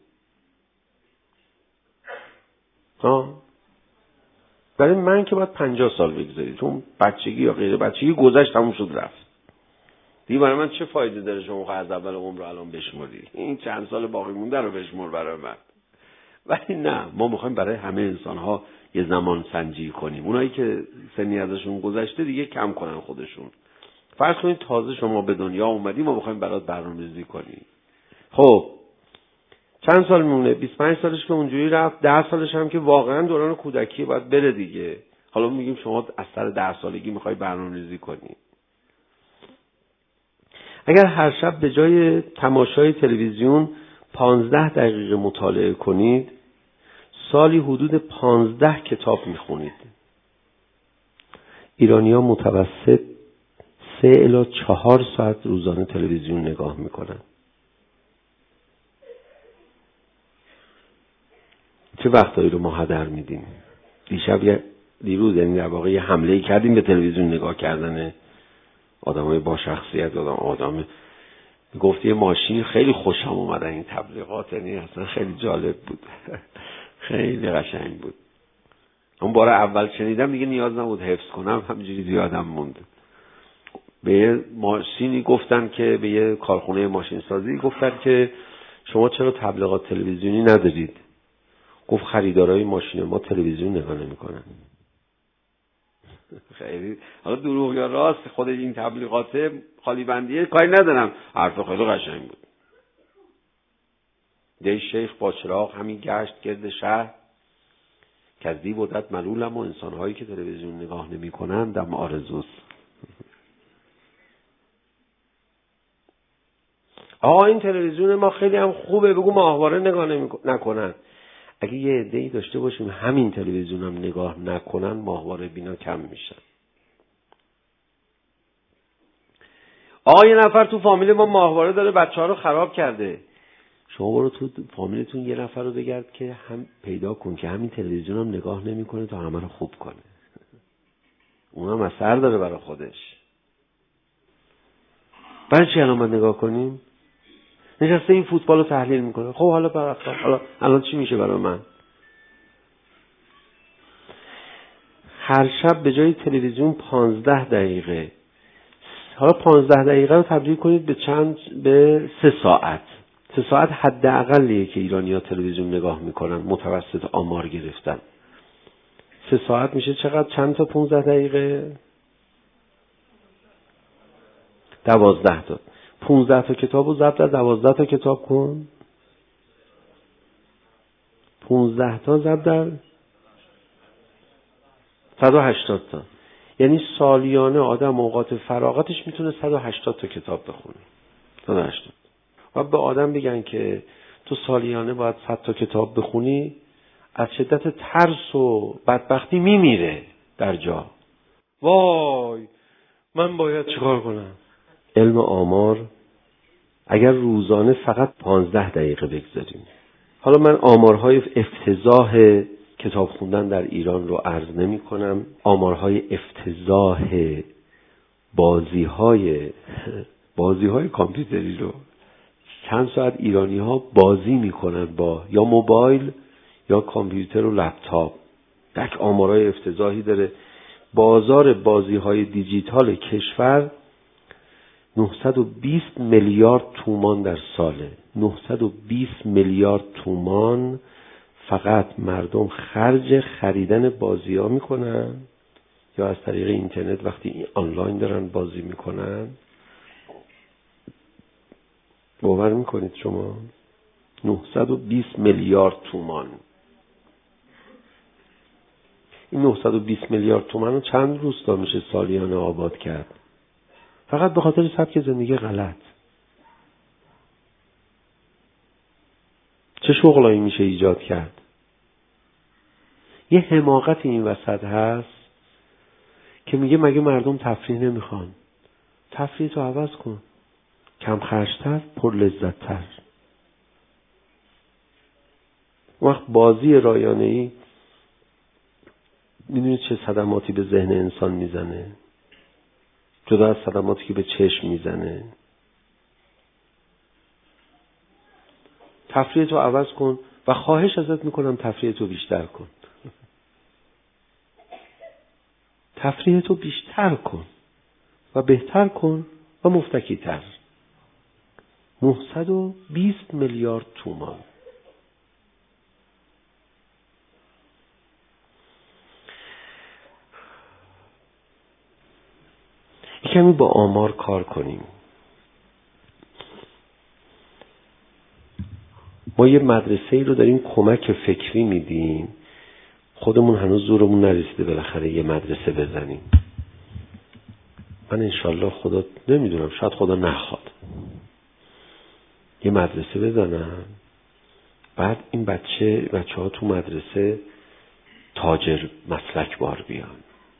برای من که باید 50 سال بگذارید، چون بچگی یا غیر بچگی گذشت تموم شد رفت دیگه. برای من چه فایده داره شما از اول عمر رو الان بشموری؟ این چند سال باقی مونده رو بشمور برای من. ولی نه، ما میخوایم برای همه انسان ها یه زمان سنجی کنیم. اونایی که سنی ازشون گذشته دیگه کم کنن خودشون. فرض کنید تازه شما به دنیا اومدی، ما میخوایم برات برنامه‌ریزی کنیم. خب چند سال میمونه؟ 25 سالش که اونجوری رفت، 10 سالش هم که واقعا دوران کودکی باید بره دیگه. حالا میگیم شما از سر 10 سالگی میخوای برنامه‌ریزی کنی. اگر هر شب به جای تماشای تلویزیون 15 دقیقه مطالعه کنید، سالی حدود 15 کتاب میخونید. ایرانی‌ها متوسط 3 الی 4 ساعت روزانه تلویزیون نگاه میکنن. چه وقتایی رو ما هدر میدیم؟ دیروز یعنی در واقع یه حمله کردیم به تلویزیون نگاه کردن آدمای با شخصیت. آدم گفت یه ماشین خیلی خوشم اومدن این تبلیغات، یعنی اصلا خیلی جالب بود خیلی قشنگ بود. اون بار اول شنیدم دیگه نیاز نبود حفظ کنم، همینجوری یادم موند. به یه ماشینی گفتن که به یه کارخونه ماشین سازی گفتن که شما چرا تبلیغات تلویزیونی ندارید؟ گفت خریدارای ماشین ما تلویزیون نگاه نمی‌کنن. خیلی حالا دروغ یا راست، خود این تبلیغات خالی بندیه کاری ندارم، حرف خیلی قشنگ بود. دی شیخ با چراغ همین گشت گرد شهر، کذی بودت ملولم و انسان‌هایی که تلویزیون نگاه نمی‌کنن دم آرزوست. آقا این تلویزیون ما خیلی هم خوبه، بگو ماهواره نگاه نکنن. اگه یه عده‌ای داشته باشیم همین تلویزیون هم نگاه نکنن، ماهواره بینا کم میشن. آقا یه نفر تو فامیل ما ماهواره داره، بچه‌ها رو خراب کرده. شما برو تو فامیلتون یه نفر رو بگرد که هم پیدا کن که همین تلویزیون هم نگاه نمی‌کنه تا همه رو خوب کنه. اونم اثر داره برای خودش. برای چی الان باید نگاه کنیم؟ نشسته این فوتبال رو تحلیل میکنه. خب حالا الان چی میشه برای من؟ هر شب به جای تلویزیون 15 دقیقه، حالا 15 دقیقه رو تبدیل کنید به 3 ساعت. 3 ساعت حداقلیه که ایرانی‌ها تلویزیون نگاه میکنن، متوسط آمار گرفتن. 3 ساعت میشه چقدر؟ چند تا 15 دقیقه؟ 12 تا. 15 تا کتاب رو ضرب در 12 تا کتاب کن. 15 تا ضرب در 180 تا. یعنی سالیانه آدم اوقات فراغتش میتونه 180 تا کتاب بخونه. 180. و به آدم بگن که تو سالیانه باید 100 تا کتاب بخونی، از شدت ترس و بدبختی میمیره در جا. وای من باید چیکار کنم؟ علم آمار اگر روزانه فقط 15 دقیقه بگذاریم، حالا من آمارهای افتضاح کتاب خوندن در ایران رو عرض نمی کنم، آمارهای افتضاح بازی‌های کامپیوتری رو چند ساعت ایرانی ها بازی میکنن با یا موبایل یا کامپیوتر و لپتاپ. یک آمارهای افتضاحی داره. بازار بازی‌های دیجیتال کشور 920 میلیارد تومان در ساله. 920 میلیارد تومان فقط مردم خرج خریدن بازی‌ها میکنن یا از طریق اینترنت وقتی آنلاین دارن بازی میکنن. باور میکنید شما 920 میلیارد تومان. این 920 میلیارد تومان رو چند روستا میشه سالیانه آباد کرد؟ فقط به خاطر سبک زندگی غلط. چه شغلایی میشه ایجاد کرد؟ یه حماقت این وسط هست که میگه مگه مردم تفریح نمیخوان؟ تفریح تو عوض کن، کم خرجتر، پر لذتتر. وقت بازی رایانه‌ای میدونید چه صدماتی به ذهن انسان میزنه، جدا از صدماتی که به چشم میزنه. تفریح تو عوض کن و خواهش ازت میکنم تفریح تو بیشتر کن. تفریح تو بیشتر کن و بهتر کن و مفتکی تر. 920 میلیارد تومان. کمی با آمار کار کنیم. ما یه مدرسه‌ای رو داریم کمک فکری میدیم، خودمون هنوز زورمون نرسیده بالاخره یه مدرسه بزنیم. من انشالله خدا نمیدونم، شاید خدا نخواد یه مدرسه بزنم، بعد این بچه‌ها تو مدرسه تاجر مسلک بار بیان.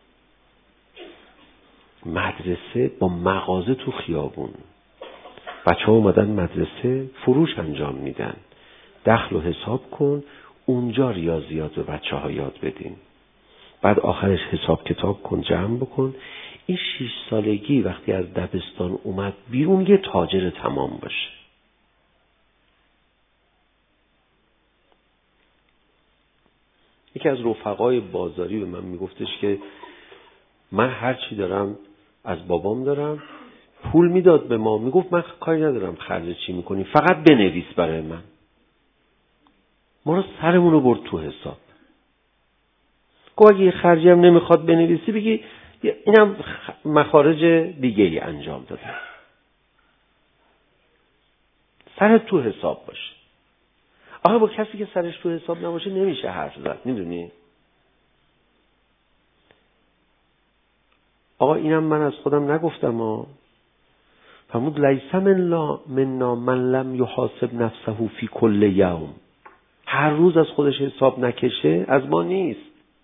مدرسه با مغازه تو خیابون، بچه‌ها اومدن مدرسه فروش انجام میدن، دخل و حساب کن، اونجا ریاضیات به بچه‌ها یاد بدین، بعد آخرش حساب کتاب کن، جمع بکن. این 6 سالگی وقتی از دبستان اومد بیرون یه تاجر تمام باشه. یکی از رفقای بازاری به من میگفتش که من هر چی دارم از بابام دارم، پول میداد به ما، میگفت من کاری ندارم خرج چی میکنی، فقط بنویس برای من. ما رو سرمون رو برد تو حساب. گفت اگه یه خرجی هم نمیخواد بنویسی بگی اینم مخارج دیگه ای انجام داده. سرت تو حساب باشه. آخه با کسی که سرش تو حساب نباشه نمیشه حرف زد، میدونی؟ آقا اینم من از خودم نگفتم فرمود لیس منا من لم یحاسب نفسه فی کل یوم. هر روز از خودش حساب نکشه از ما نیست.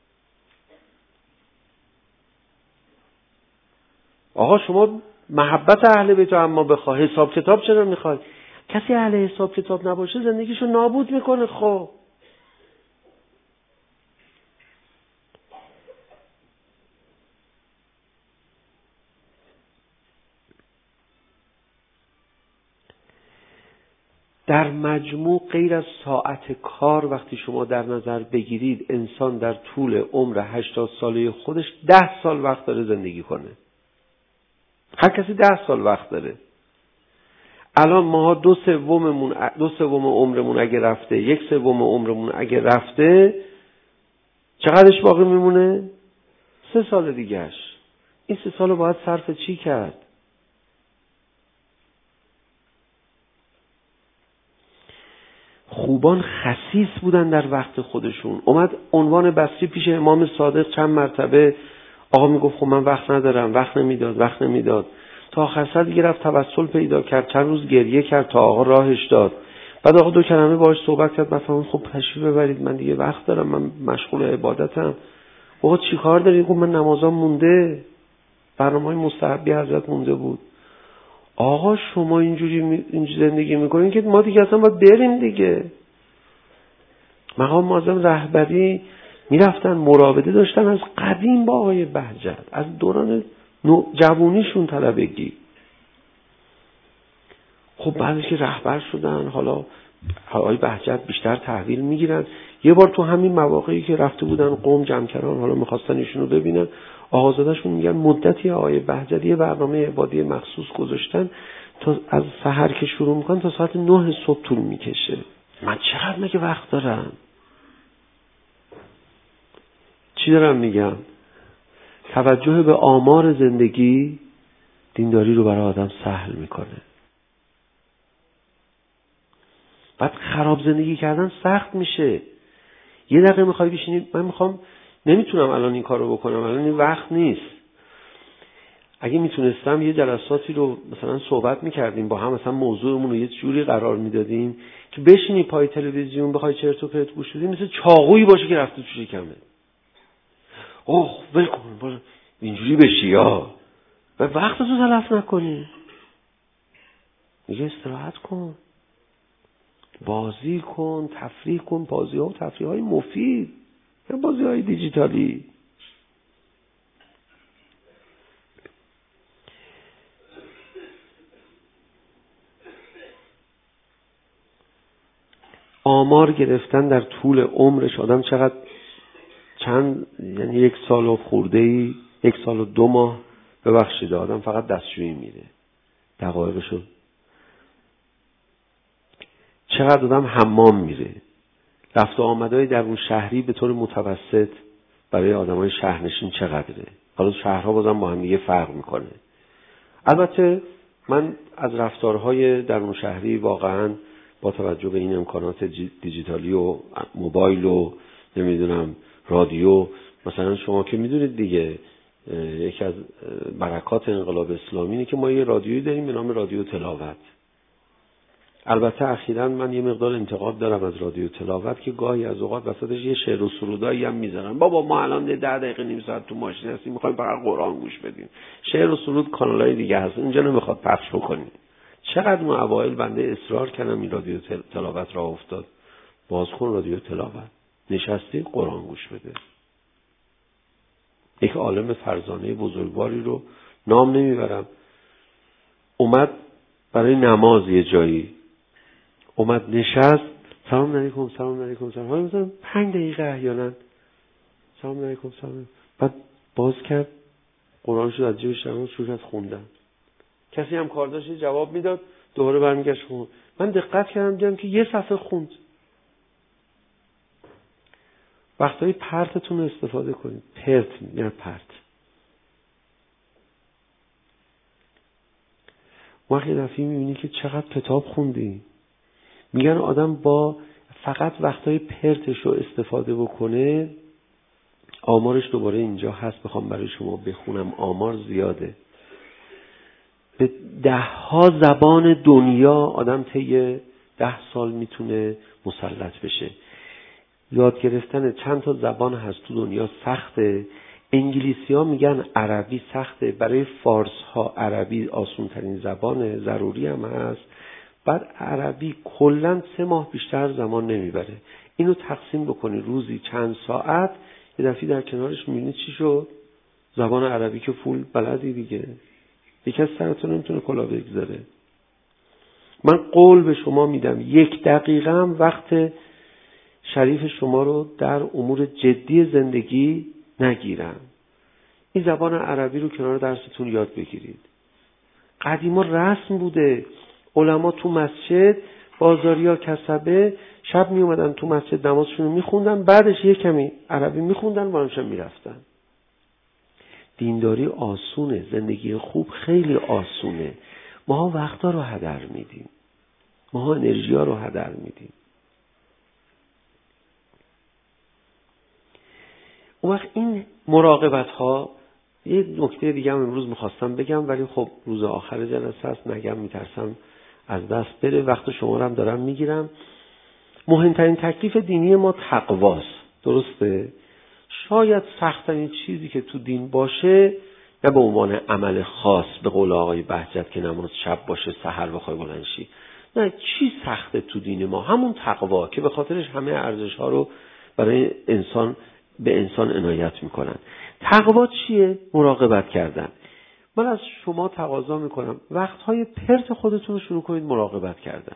آقا شما محبت اهل بیت اما بخواه، حساب کتاب چرا میخوای؟ کسی اهل حساب کتاب نباشه زندگیشو نابود میکنه. خب در مجموع غیر از ساعت کار وقتی شما در نظر بگیرید، انسان در طول عمر 80 ساله خودش 10 سال وقت داره زندگی کنه. هر کسی 10 سال وقت داره. الان ما 2/3 عمرمون اگه رفته، 1/3 عمرمون اگه رفته، چقدرش باقی میمونه؟ 3 سال دیگهش. این 3 سال رو باید صرف چی کرد؟ خوبان خسیس بودن در وقت خودشون. اومد عنوان بصری پیش امام صادق چند مرتبه، آقا میگفت خب من وقت ندارم، وقت نمیداد. تا آخر سر دیگه رفت توسل پیدا کرد، چند روز گریه کرد تا آقا راهش داد. بعد آقا 2 کلمه باهاش صحبت کرد، مثلا خب تشریف ببرید، من دیگه وقت دارم، من مشغول عبادتم. آقا چی کار داری؟ خب من نمازام مونده، برنامه‌های مستحبی حضرت مونده بود. آقا شما اینجوری زندگی میکنین که ما دیگه اصلا باید بریم دیگه. مقام معظم رهبری میرفتن مراوده داشتن از قدیم با آقای بهجت، از دوران جوونیشون طلبگی. خب بعدش که رهبر شدن، حالا آقای بهجت بیشتر تحویل میگیرن. یه بار تو همین مواقعی که رفته بودن قم جمکران، حالا میخواستن ایشونو ببینن، آقازاده‌شون میگن مدتی آقای بهجت یه برنامه عبادی مخصوص گذاشتن تا از سحر که شروع میکنن تا ساعت 9 صبح طول میکشه. من چقدر مگه وقت دارم؟ چی دارم میگم؟ توجه به آمار زندگی دینداری رو برای آدم سهل میکنه. بعد خراب زندگی کردن سخت میشه. یه دقیقه میخوای بشینی، من نمیتونم الان این کار رو بکنم، الان این وقت نیست. اگه میتونستم یه جلساتی رو مثلا صحبت میکردیم با هم، مثلا موضوعمون رو یه جوری قرار میدادیم که بشینی پای تلویزیون بخوای چرت و پرت گوش بدی، مثل چاقویی باشه که رفته تو شکمت. اوه ول کن اینجوری بشی یا و وقتتو تلف نکنی. میگه استراحت کن، بازی کن، تفریح کن، بازی‌ها و تفریح‌های مفید، نه بازی‌های دیجیتالی. آمار گرفتن در طول عمرش آدم چقدر یعنی 1 سال و خورده‌ای، 1 سال و 2 ماه، ببخشید آدم فقط دستشویی میره، دقایقشو. چقدر آدم حمام میره. رفت و آمدهای در اون شهری به طور متوسط برای آدمای شهرنشین چقدره؟ حالا شهرها بازم با هم دیگه فرق میکنه. البته من از رفتارهای در اون شهری واقعا با توجه به این امکانات دیجیتالی و موبایل و نمیدونم رادیو، مثلا شما که میدونید دیگه یکی از برکات انقلاب اسلامی اینه که ما یه رادیویی داریم به نام رادیو تلاوت. البته اخیراً من یه مقدار انتقاد دارم از رادیو تلاوت که گاهی از اوقات وسطش یه شعر و سرودایی هم میذارن. بابا ما الان 10 دقیقه نیم ساعت تو ماشین هستیم میخوایم فقط قرآن گوش بدیم. شعر و سرود کانالای دیگه هست، اونجا نمیخواد پخش بکنیم. چقدر من اوایل بنده اصرار کردم این رادیو تلاوت راه افتاد. باز کن رادیو تلاوت، نشستی قرآن گوش بده. یک عالم فرزانه بزرگواری رو نام نمیبرم، اومد برای نماز یه جایی، اومد نشست، سلام علیکم، سلام علیکم، سلام علیکم، مثلا 5 دقیقه احیانا سلام علیکم، سلام، بعد باز کرد قرآن شد از جیبش درآورد شروع کرد خوندن. کسی هم کار داشت جواب میداد، دوباره برمیگشت خوند. من دقت کردم دیدم که یه صفحه خوند. وقتایی پرتتون رو استفاده کنید. پرت یعنی پرت. وقتی دفعی میبینی که چقدر کتاب خوندی. میگن آدم با فقط وقتای پرتش رو استفاده بکنه، آمارش دوباره اینجا هست، بخوام برای شما بخونم، آمار زیاده. به 10 زبان دنیا آدم طی 10 سال میتونه مسلط بشه. یاد گرفتن چند تا زبان هست تو دنیا سخته. انگلیسی ها میگن عربی سخته، برای فارس ها عربی آسون ترین زبانه، ضروری هم هست. بعد عربی کلن 3 ماه بیشتر زمان نمیبره. اینو تقسیم بکنی روزی چند ساعت، یه دفعه در کنارش میبینی چی شد؟ زبان عربی که فول بلدی دیگه. یکی از سرتون نمیتونه کلا بگذاره. من قول به شما میدم 1 دقیقه هم وقت شریف شما رو در امور جدی زندگی نگیرم. این زبان عربی رو کنار درستون یاد بگیرید. قدیما رسم بوده، علما تو مسجد، بازاریا کسبه شب می اومدن تو مسجد نمازشون رو میخوندن، بعدش یه کمی عربی میخوندن و همشون میرفتن. دینداری آسونه، زندگی خوب خیلی آسونه. ما وقتا رو هدر میدیم، ما انرژی ها رو هدر میدیم. اون وقت این مراقبت ها، یه نکته دیگه هم امروز میخواستم بگم ولی خب روز آخر جلسه است، نگم میترسم از دست بره، وقت شما رو هم دارم میگیرم. مهمترین تکلیف دینی ما تقواست، درسته؟ شاید سخت‌ترین چیزی که تو دین باشه، نه به عنوان عمل خاص به قول آقای بهجت که نماز شب باشه سحر بخوای بلند شی، نه، چی سخته تو دین ما؟ همون تقوا که به خاطرش همه ارزش ها رو برای انسان به انسان عنایت میکنن. تقوا چیه؟ مراقبت کردن. من از شما تقاضا میکنم وقتهای پرت خودتون رو شروع کنید مراقبت کردن.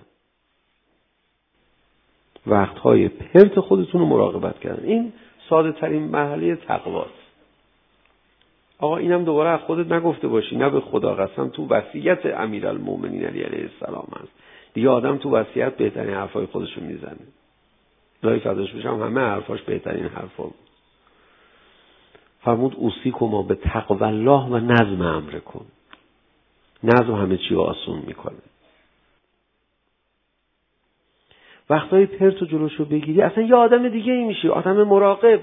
وقتهای پرت خودتون رو مراقبت کردن. این ساده ترین مرحله تقواست. آقا اینم دوباره از خودت نگفته باشی، نه به خدا قسم، تو وصیت امیرالمومنین علی علیه السلام هست. دیگه آدم تو وصیت بهترین حرفای خودشو میزنه. الهی فضاش بشم همه حرفاش بهترین حرفا بود. فرمود اوصیکما به تقوی الله و نظم امرکم. نظم همه چی رو آسون میکنه. وقتای پرت و جلوشو بگیری اصلا یه آدم دیگه ای میشی، آدم مراقب.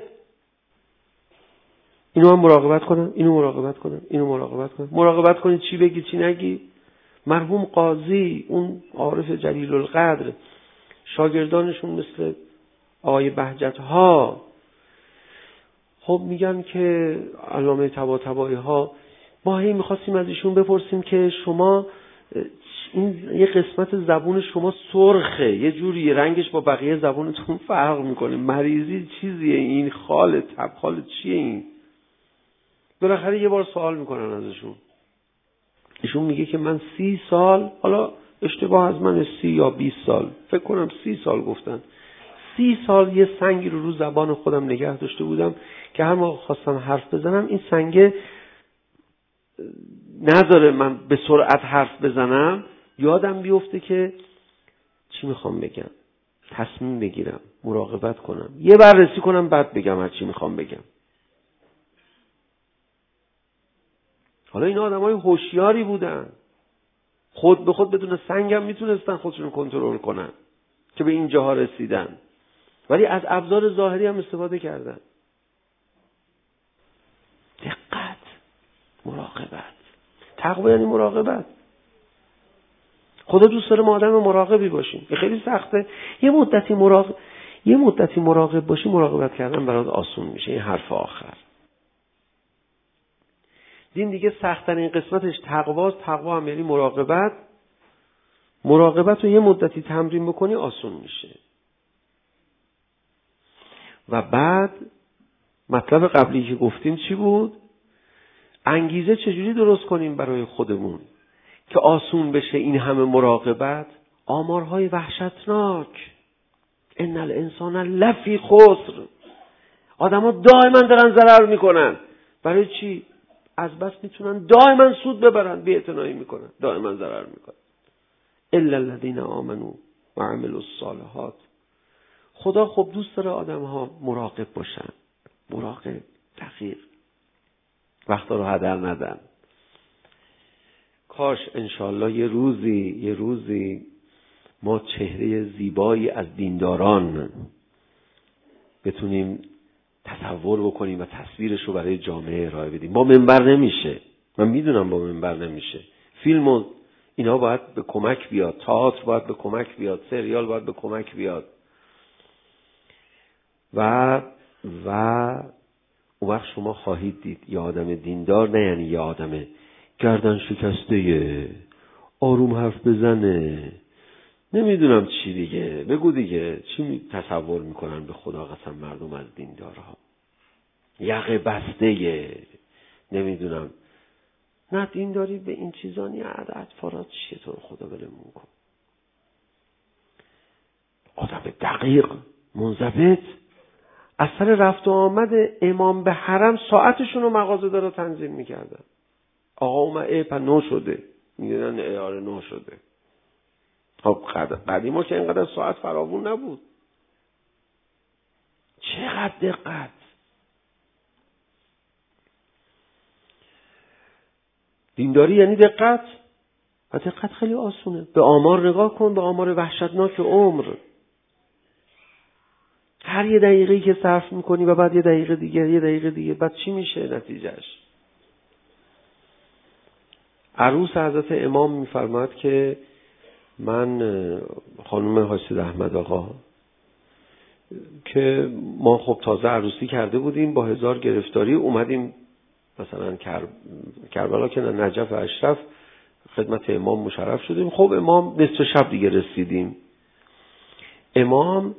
اینو هم مراقبت کنم، اینو مراقبت کنم، اینو مراقبت کنم. مراقبت کنی چی بگی چی نگی. مرحوم قاضی، اون عارف جلیل القدر، شاگردانشون مثل آقای بهجت ها، خب میگن که علامه طباطبایی ها، ما هی میخواستیم از ایشون بپرسیم که شما این یه قسمت زبون شما سرخه، یه جوری رنگش با بقیه زبونتون فرق میکنه، مریضی چیزیه این، خال تبخال چیه این؟ بالاخره یه بار سوال میکنن ازشون، ایشون میگه که من 30 سال، حالا اشتباه از من 30 یا 20 سال، فکر کنم 30 سال گفتن، 30 سال یه سنگی رو زبان خودم نگه داشته بودم که هر موقع خواستم حرف بزنم این سنگه نذاره من به سرعت حرف بزنم، یادم بیفته که چی میخوام بگم، تصمیم بگیرم، مراقبت کنم، یه بررسی کنم بعد بگم هر چی میخوام بگم. حالا این آدمای هوشیاری بودن، خود به خود بدون سنگم میتونستن خودشون کنترل کنن که به این جاها رسیدن، ولی از ابزار ظاهری هم استفاده کردن. دقت، مراقبت. تقوا یعنی مراقبت. خدا دوست داره ما آدم مراقبی باشیم. این خیلی سخته. یه مدتی مراقب باشی، مراقبت کردن برات آسون میشه. این حرف آخر. دین دیگه سخت‌ترین قسمتش تقواست. تقوا هم یعنی مراقبت. مراقبت رو یه مدتی تمرین بکنی آسون میشه. و بعد مطلب قبلی که گفتیم چی بود؟ انگیزه چجوری درست کنیم برای خودمون که آسون بشه این همه مراقبت؟ آمارهای وحشتناک. ان الانسان لفی خسر. آدم‌ها دائما دارن ضرر میکنن. برای چی؟ از بس میتونن دائما سود ببرن، بی‌اعتنایی میکنن، دائما ضرر میکنن. الا الذين آمنوا و عملوا الصالحات. خدا خب دوست داره آدم‌ها مراقب باشن، مراقب، دقیق، وقتا رو هدر ندن. کاش انشالله یه روزی ما چهره زیبایی از دینداران بتونیم تصور بکنیم و تصویرش رو برای جامعه ارائه بدیم. با منبر نمیشه، من میدونم با منبر نمیشه. فیلم و اینا باید به کمک بیاد، تئاتر باید به کمک بیاد، سریال باید به کمک بیاد و اون وقت شما خواهید دید یه آدم دیندار نه یعنی یه آدم گردن شکسته، آروم حرف بزنه، نمیدونم چی دیگه، بگو دیگه چی تصور میکنن به خدا قسم مردم از دیندارها؟ یقه بسته، نمیدونم. نه، دینداری به این چیزا نی، عادت فرات چیه تو خدا بلمون کن. آدم دقیق، منضبط. از سر رفت و آمد امام به حرم ساعتشون رو مغازه داره تنظیم میکردن. آقا اومد پا 9 شده، میگن آره 9 شده. خب قدیما که اینقدر ساعت فراوون نبود. چقدر دقت. دینداری یعنی دقت. و دقت خیلی آسونه. به آمار نگاه کن، به آمار وحشتناک عمر. هر یه دقیقه‌ای که صرف میکنی و بعد یه دقیقه دیگه بعد چی میشه نتیجهش؟ عروس حضرت امام میفرماد که من خانم حاسد احمد آقا که ما خب تازه عروسی کرده بودیم با 1000 گرفتاری اومدیم مثلا کربلا که نجف و اشرف خدمت امام مشرف شدیم. خب امام نصف شب دیگه رسیدیم. امام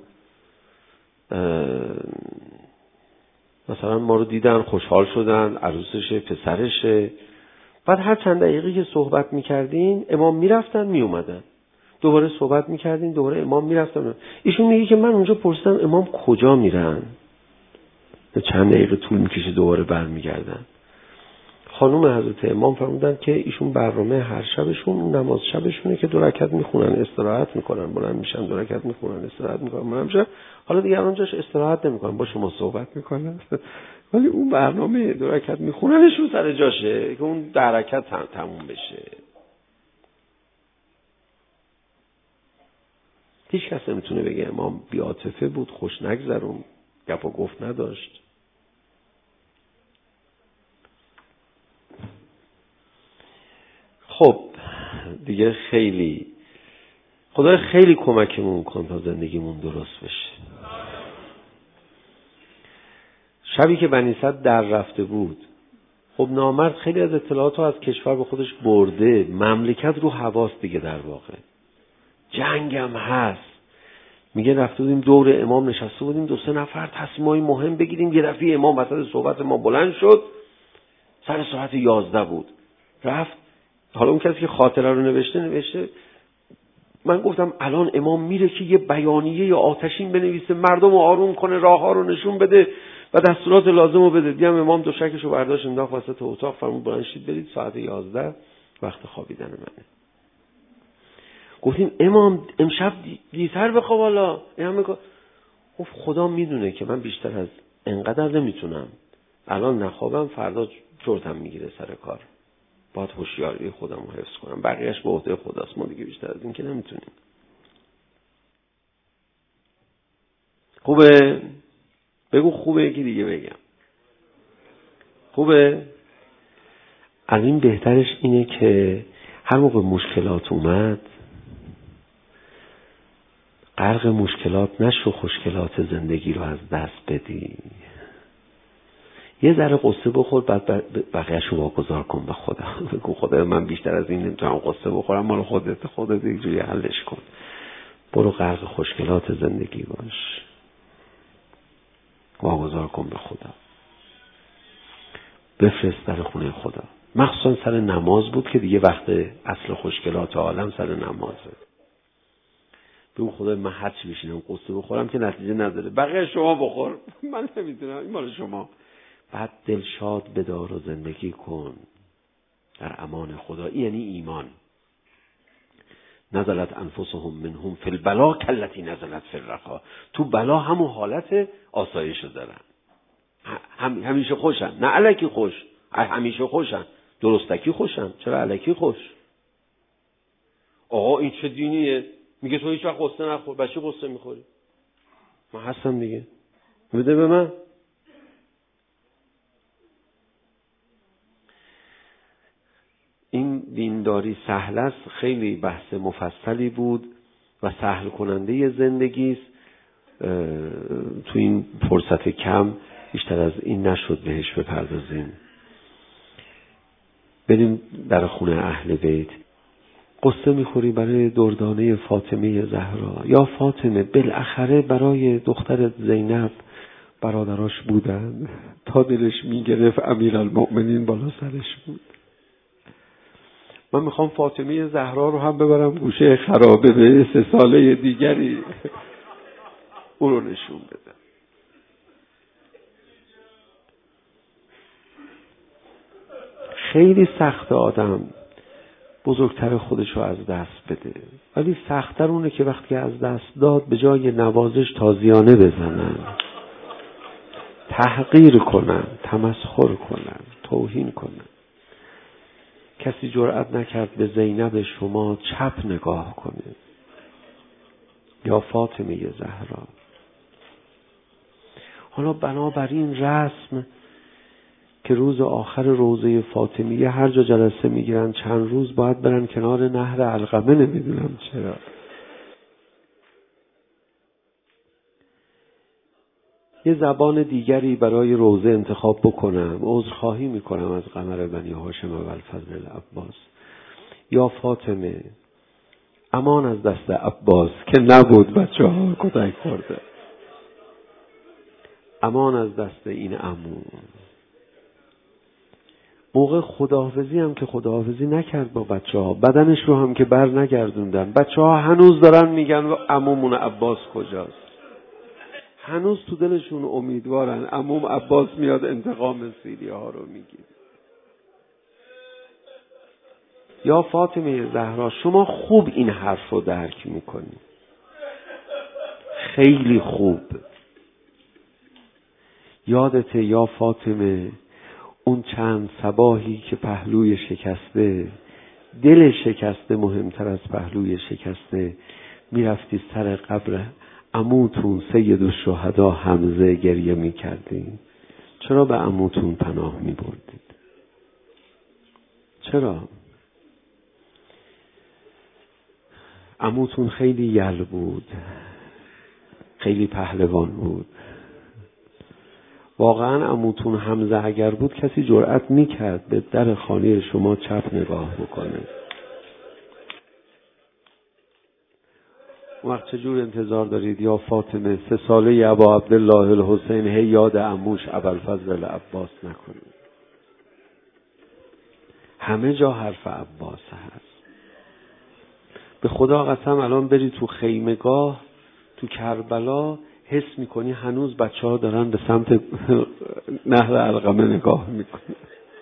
مثلا ما رو دیدن، خوشحال شدن، عروسشه، پسرشه. بعد هر چند دقیقه که صحبت میکردین امام میرفتن میومدن، دوباره صحبت میکردین، دوباره امام میرفتن. ایشون میگه که من اونجا پرسیدم امام کجا میرن؟ چند دقیقه طول میکشه دوباره برمیگردن. خانم حضرت امام فرمودن که ایشون برنامه هر شبشون نماز شبشونه که 2 رکعت میخونن استراحت میکنن، بلند میشن 2 رکعت میخونن استراحت میکنن، بلند میشن. حالا دیگه اونجاش استراحت نمیکنن، با شما صحبت میکنن، ولی اون برنامه 2 رکعت میخوننشون سر جاشه که اون 10 رکعت تموم بشه. هیچ کس نمیتونه بگه امام بی‌عاطفه بود، خوش نگذرون، گپ و گفت نداشت. خب دیگه خیلی خدای خیلی کمکمون کن تا زندگیمون درست بشه. شبی که بنی صد در رفته بود، خب نامرد خیلی از اطلاعات رو از کشور به خودش برده، مملکت رو حواس دیگه، در واقع جنگم هست. میگه رفته بودیم دور امام نشسته بودیم، 2-3 نفر تصمیمای مهم بگیریم، یه دفعه امام وسط صحبت ما بلند شد، سر ساعت 11 بود، رفت. حالا اون کسی که خاطره رو نوشته من گفتم الان امام میره که یه بیانیه یا آتشین بنویسه، مردم رو آروم کنه، راه ها رو نشون بده و دستورات لازم رو بده. دیدم امام دوشکش رو برداشت انداخت وسط اتاق، فرمود بلند شید برید، ساعت 11 وقت خوابیدن منه. گفتیم امام امشب دیرتر بخواب، حالا این همه کار. گفت خدا میدونه که من بیشتر از انقدر نمیتونم، الان نخوابم فردا چرتم میگیره سر کار، باید هوشیاری خودم رو حفظ کنم، بقیهش به عهده خداست، ما دیگه بیشتر از این که نمیتونیم. خوبه؟ بگو خوبه، یکی دیگه بگم خوبه؟ از این بهترش اینه که هر موقع مشکلات اومد غرق مشکلات نشو، خوشگلات زندگی رو از دست بدی. یه ذره قصه بخور، بعد بقیه‌اش رو واگذار کن به خدا. بگو خدا من بیشتر از این نمیتونم قصه بخورم، مال خودت اینجوری حلش کن. برو غرق خوشگلات زندگی باش، واگذار کن به خدا، بفرست در خونه خدا. مخصوصا سر نماز بود که دیگه وقت اصل خوشگلات عالم سر نمازه. بگو خدا من هر چی بشینم قصه بخورم که نتیجه نداره، بقیه شما بخور، من نمیتونم، این مال شما. بعد دلشاد بدار و زندگی کن در امان خدا. یعنی ایمان. نزلت انفسهم منهم فی البلا کلتی نزلت فی الرخا. تو بلا همون حالت آسایش دارن، همیشه خوشن، نه الکی خوش، همیشه خوشن، درستکی خوشن. چرا الکی خوش؟ آقا این چه دینیه؟ میگه تو هیچ وقت قصه نخور. بچه قصه میخوری؟ من هستم دیگه، بده به من. این دینداری سهل است، خیلی بحث مفصلی بود و سهل کننده زندگی است. تو این فرصت کم بیشتر از این نشد بهش بپردازیم. بریم در خونه اهل بیت. قصه میخوری برای دردانه فاطمه زهرا. یا فاطمه بالاخره برای دخترت زینب برادراش بودن، تا دلش میگرفت امیرالمؤمنین بالا سرش بود. من میخوام فاطمه زهرا رو هم ببرم گوشه خرابه به 3 ساله دیگری. او رو نشون بده. خیلی سخت آدم بزرگتر خودش رو از دست بده، ولی سخت‌تر اونه که وقتی از دست داد به جای نوازش تازیانه بزنن، تحقیر کنن، تمسخر کنن، توهین کنن. کسی جرأت نکرد به زینب شما چپ نگاه کنه یا فاطمه زهرا. حالا بنابراین رسم که روز آخر روضه فاطمیه هر جا جلسه میگیرن چند روز باید برن کنار نهر علقمه، نمیدونم چرا. یه زبان دیگری برای روضه انتخاب بکنم، عذرخواهی میکنم از قمر بنی هاشم و الفضل العباس. یا فاطمه، امان از دست عباس که نبود بچه ها کتک خورده، امان از دست این عمو. موقع خداحافظی هم که خداحافظی نکرد با بچه ها، بدنش رو هم که بر نگردوندن. بچه ها هنوز دارن میگن عمومون عباس کجاست، هنوز تو دلشون امیدوارن عموم عباس میاد انتقام سیریه ها رو میگیره. یا فاطمه زهرا، شما خوب این حرف رو درک میکنی، خیلی خوب. یادته یا فاطمه اون چند صباحی که پهلوی شکسته، دل شکسته مهمتر از پهلوی شکسته، میرفتی سر قبر عموتون سید الشهدا حمزه گریه میکردی؟ چرا به عموتون پناه میبردید؟ چرا؟ عموتون خیلی یل بود، خیلی پهلوان بود. واقعا عموتون حمزه اگر بود کسی جرأت میکرد به در خانه شما چپ نگاه بکنه؟ وقت چجور انتظار دارید یا فاطمه 3 ساله ابا عبدالله الحسین هی یاد عموش ابوالفضل العباس نکنید؟ همه جا حرف عباس هست. به خدا قسم الان بری تو خیمگاه تو کربلا حس میکنی هنوز بچه ها دارن به سمت نهر علقمه نگاه میکنن.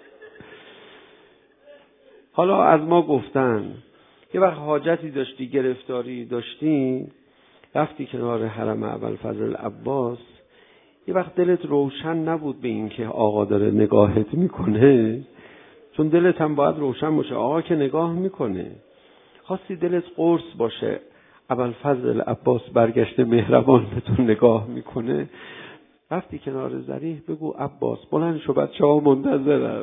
حالا از ما گفتن یه وقت حاجتی داشتی، گرفتاری داشتی، رفتی کنار حرم ابوالفضل العباس، یه وقت دلت روشن نبود به این که آقا داره نگاهت میکنه، چون دلت هم باید روشن باشه آقا که نگاه میکنه. خواستی دلت قرص باشه ابوالفضل العباس برگشته مهربان به تو نگاه میکنه، رفتی کنار ذریح بگو عباس بلند شو بچه ها منتظرن،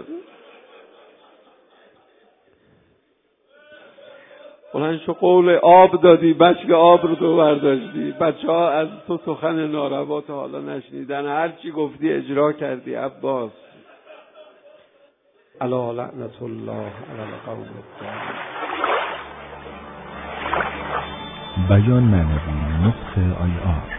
بلند شو قول آب دادی بشک آب رو تو برداشتی، بچه ها از تو سخن ناروا تا حالا نشنیدن، هر چی گفتی اجرا کردی عباس. الا لعنت الله علی القوم الظالمین. بیان معنوی نطق IR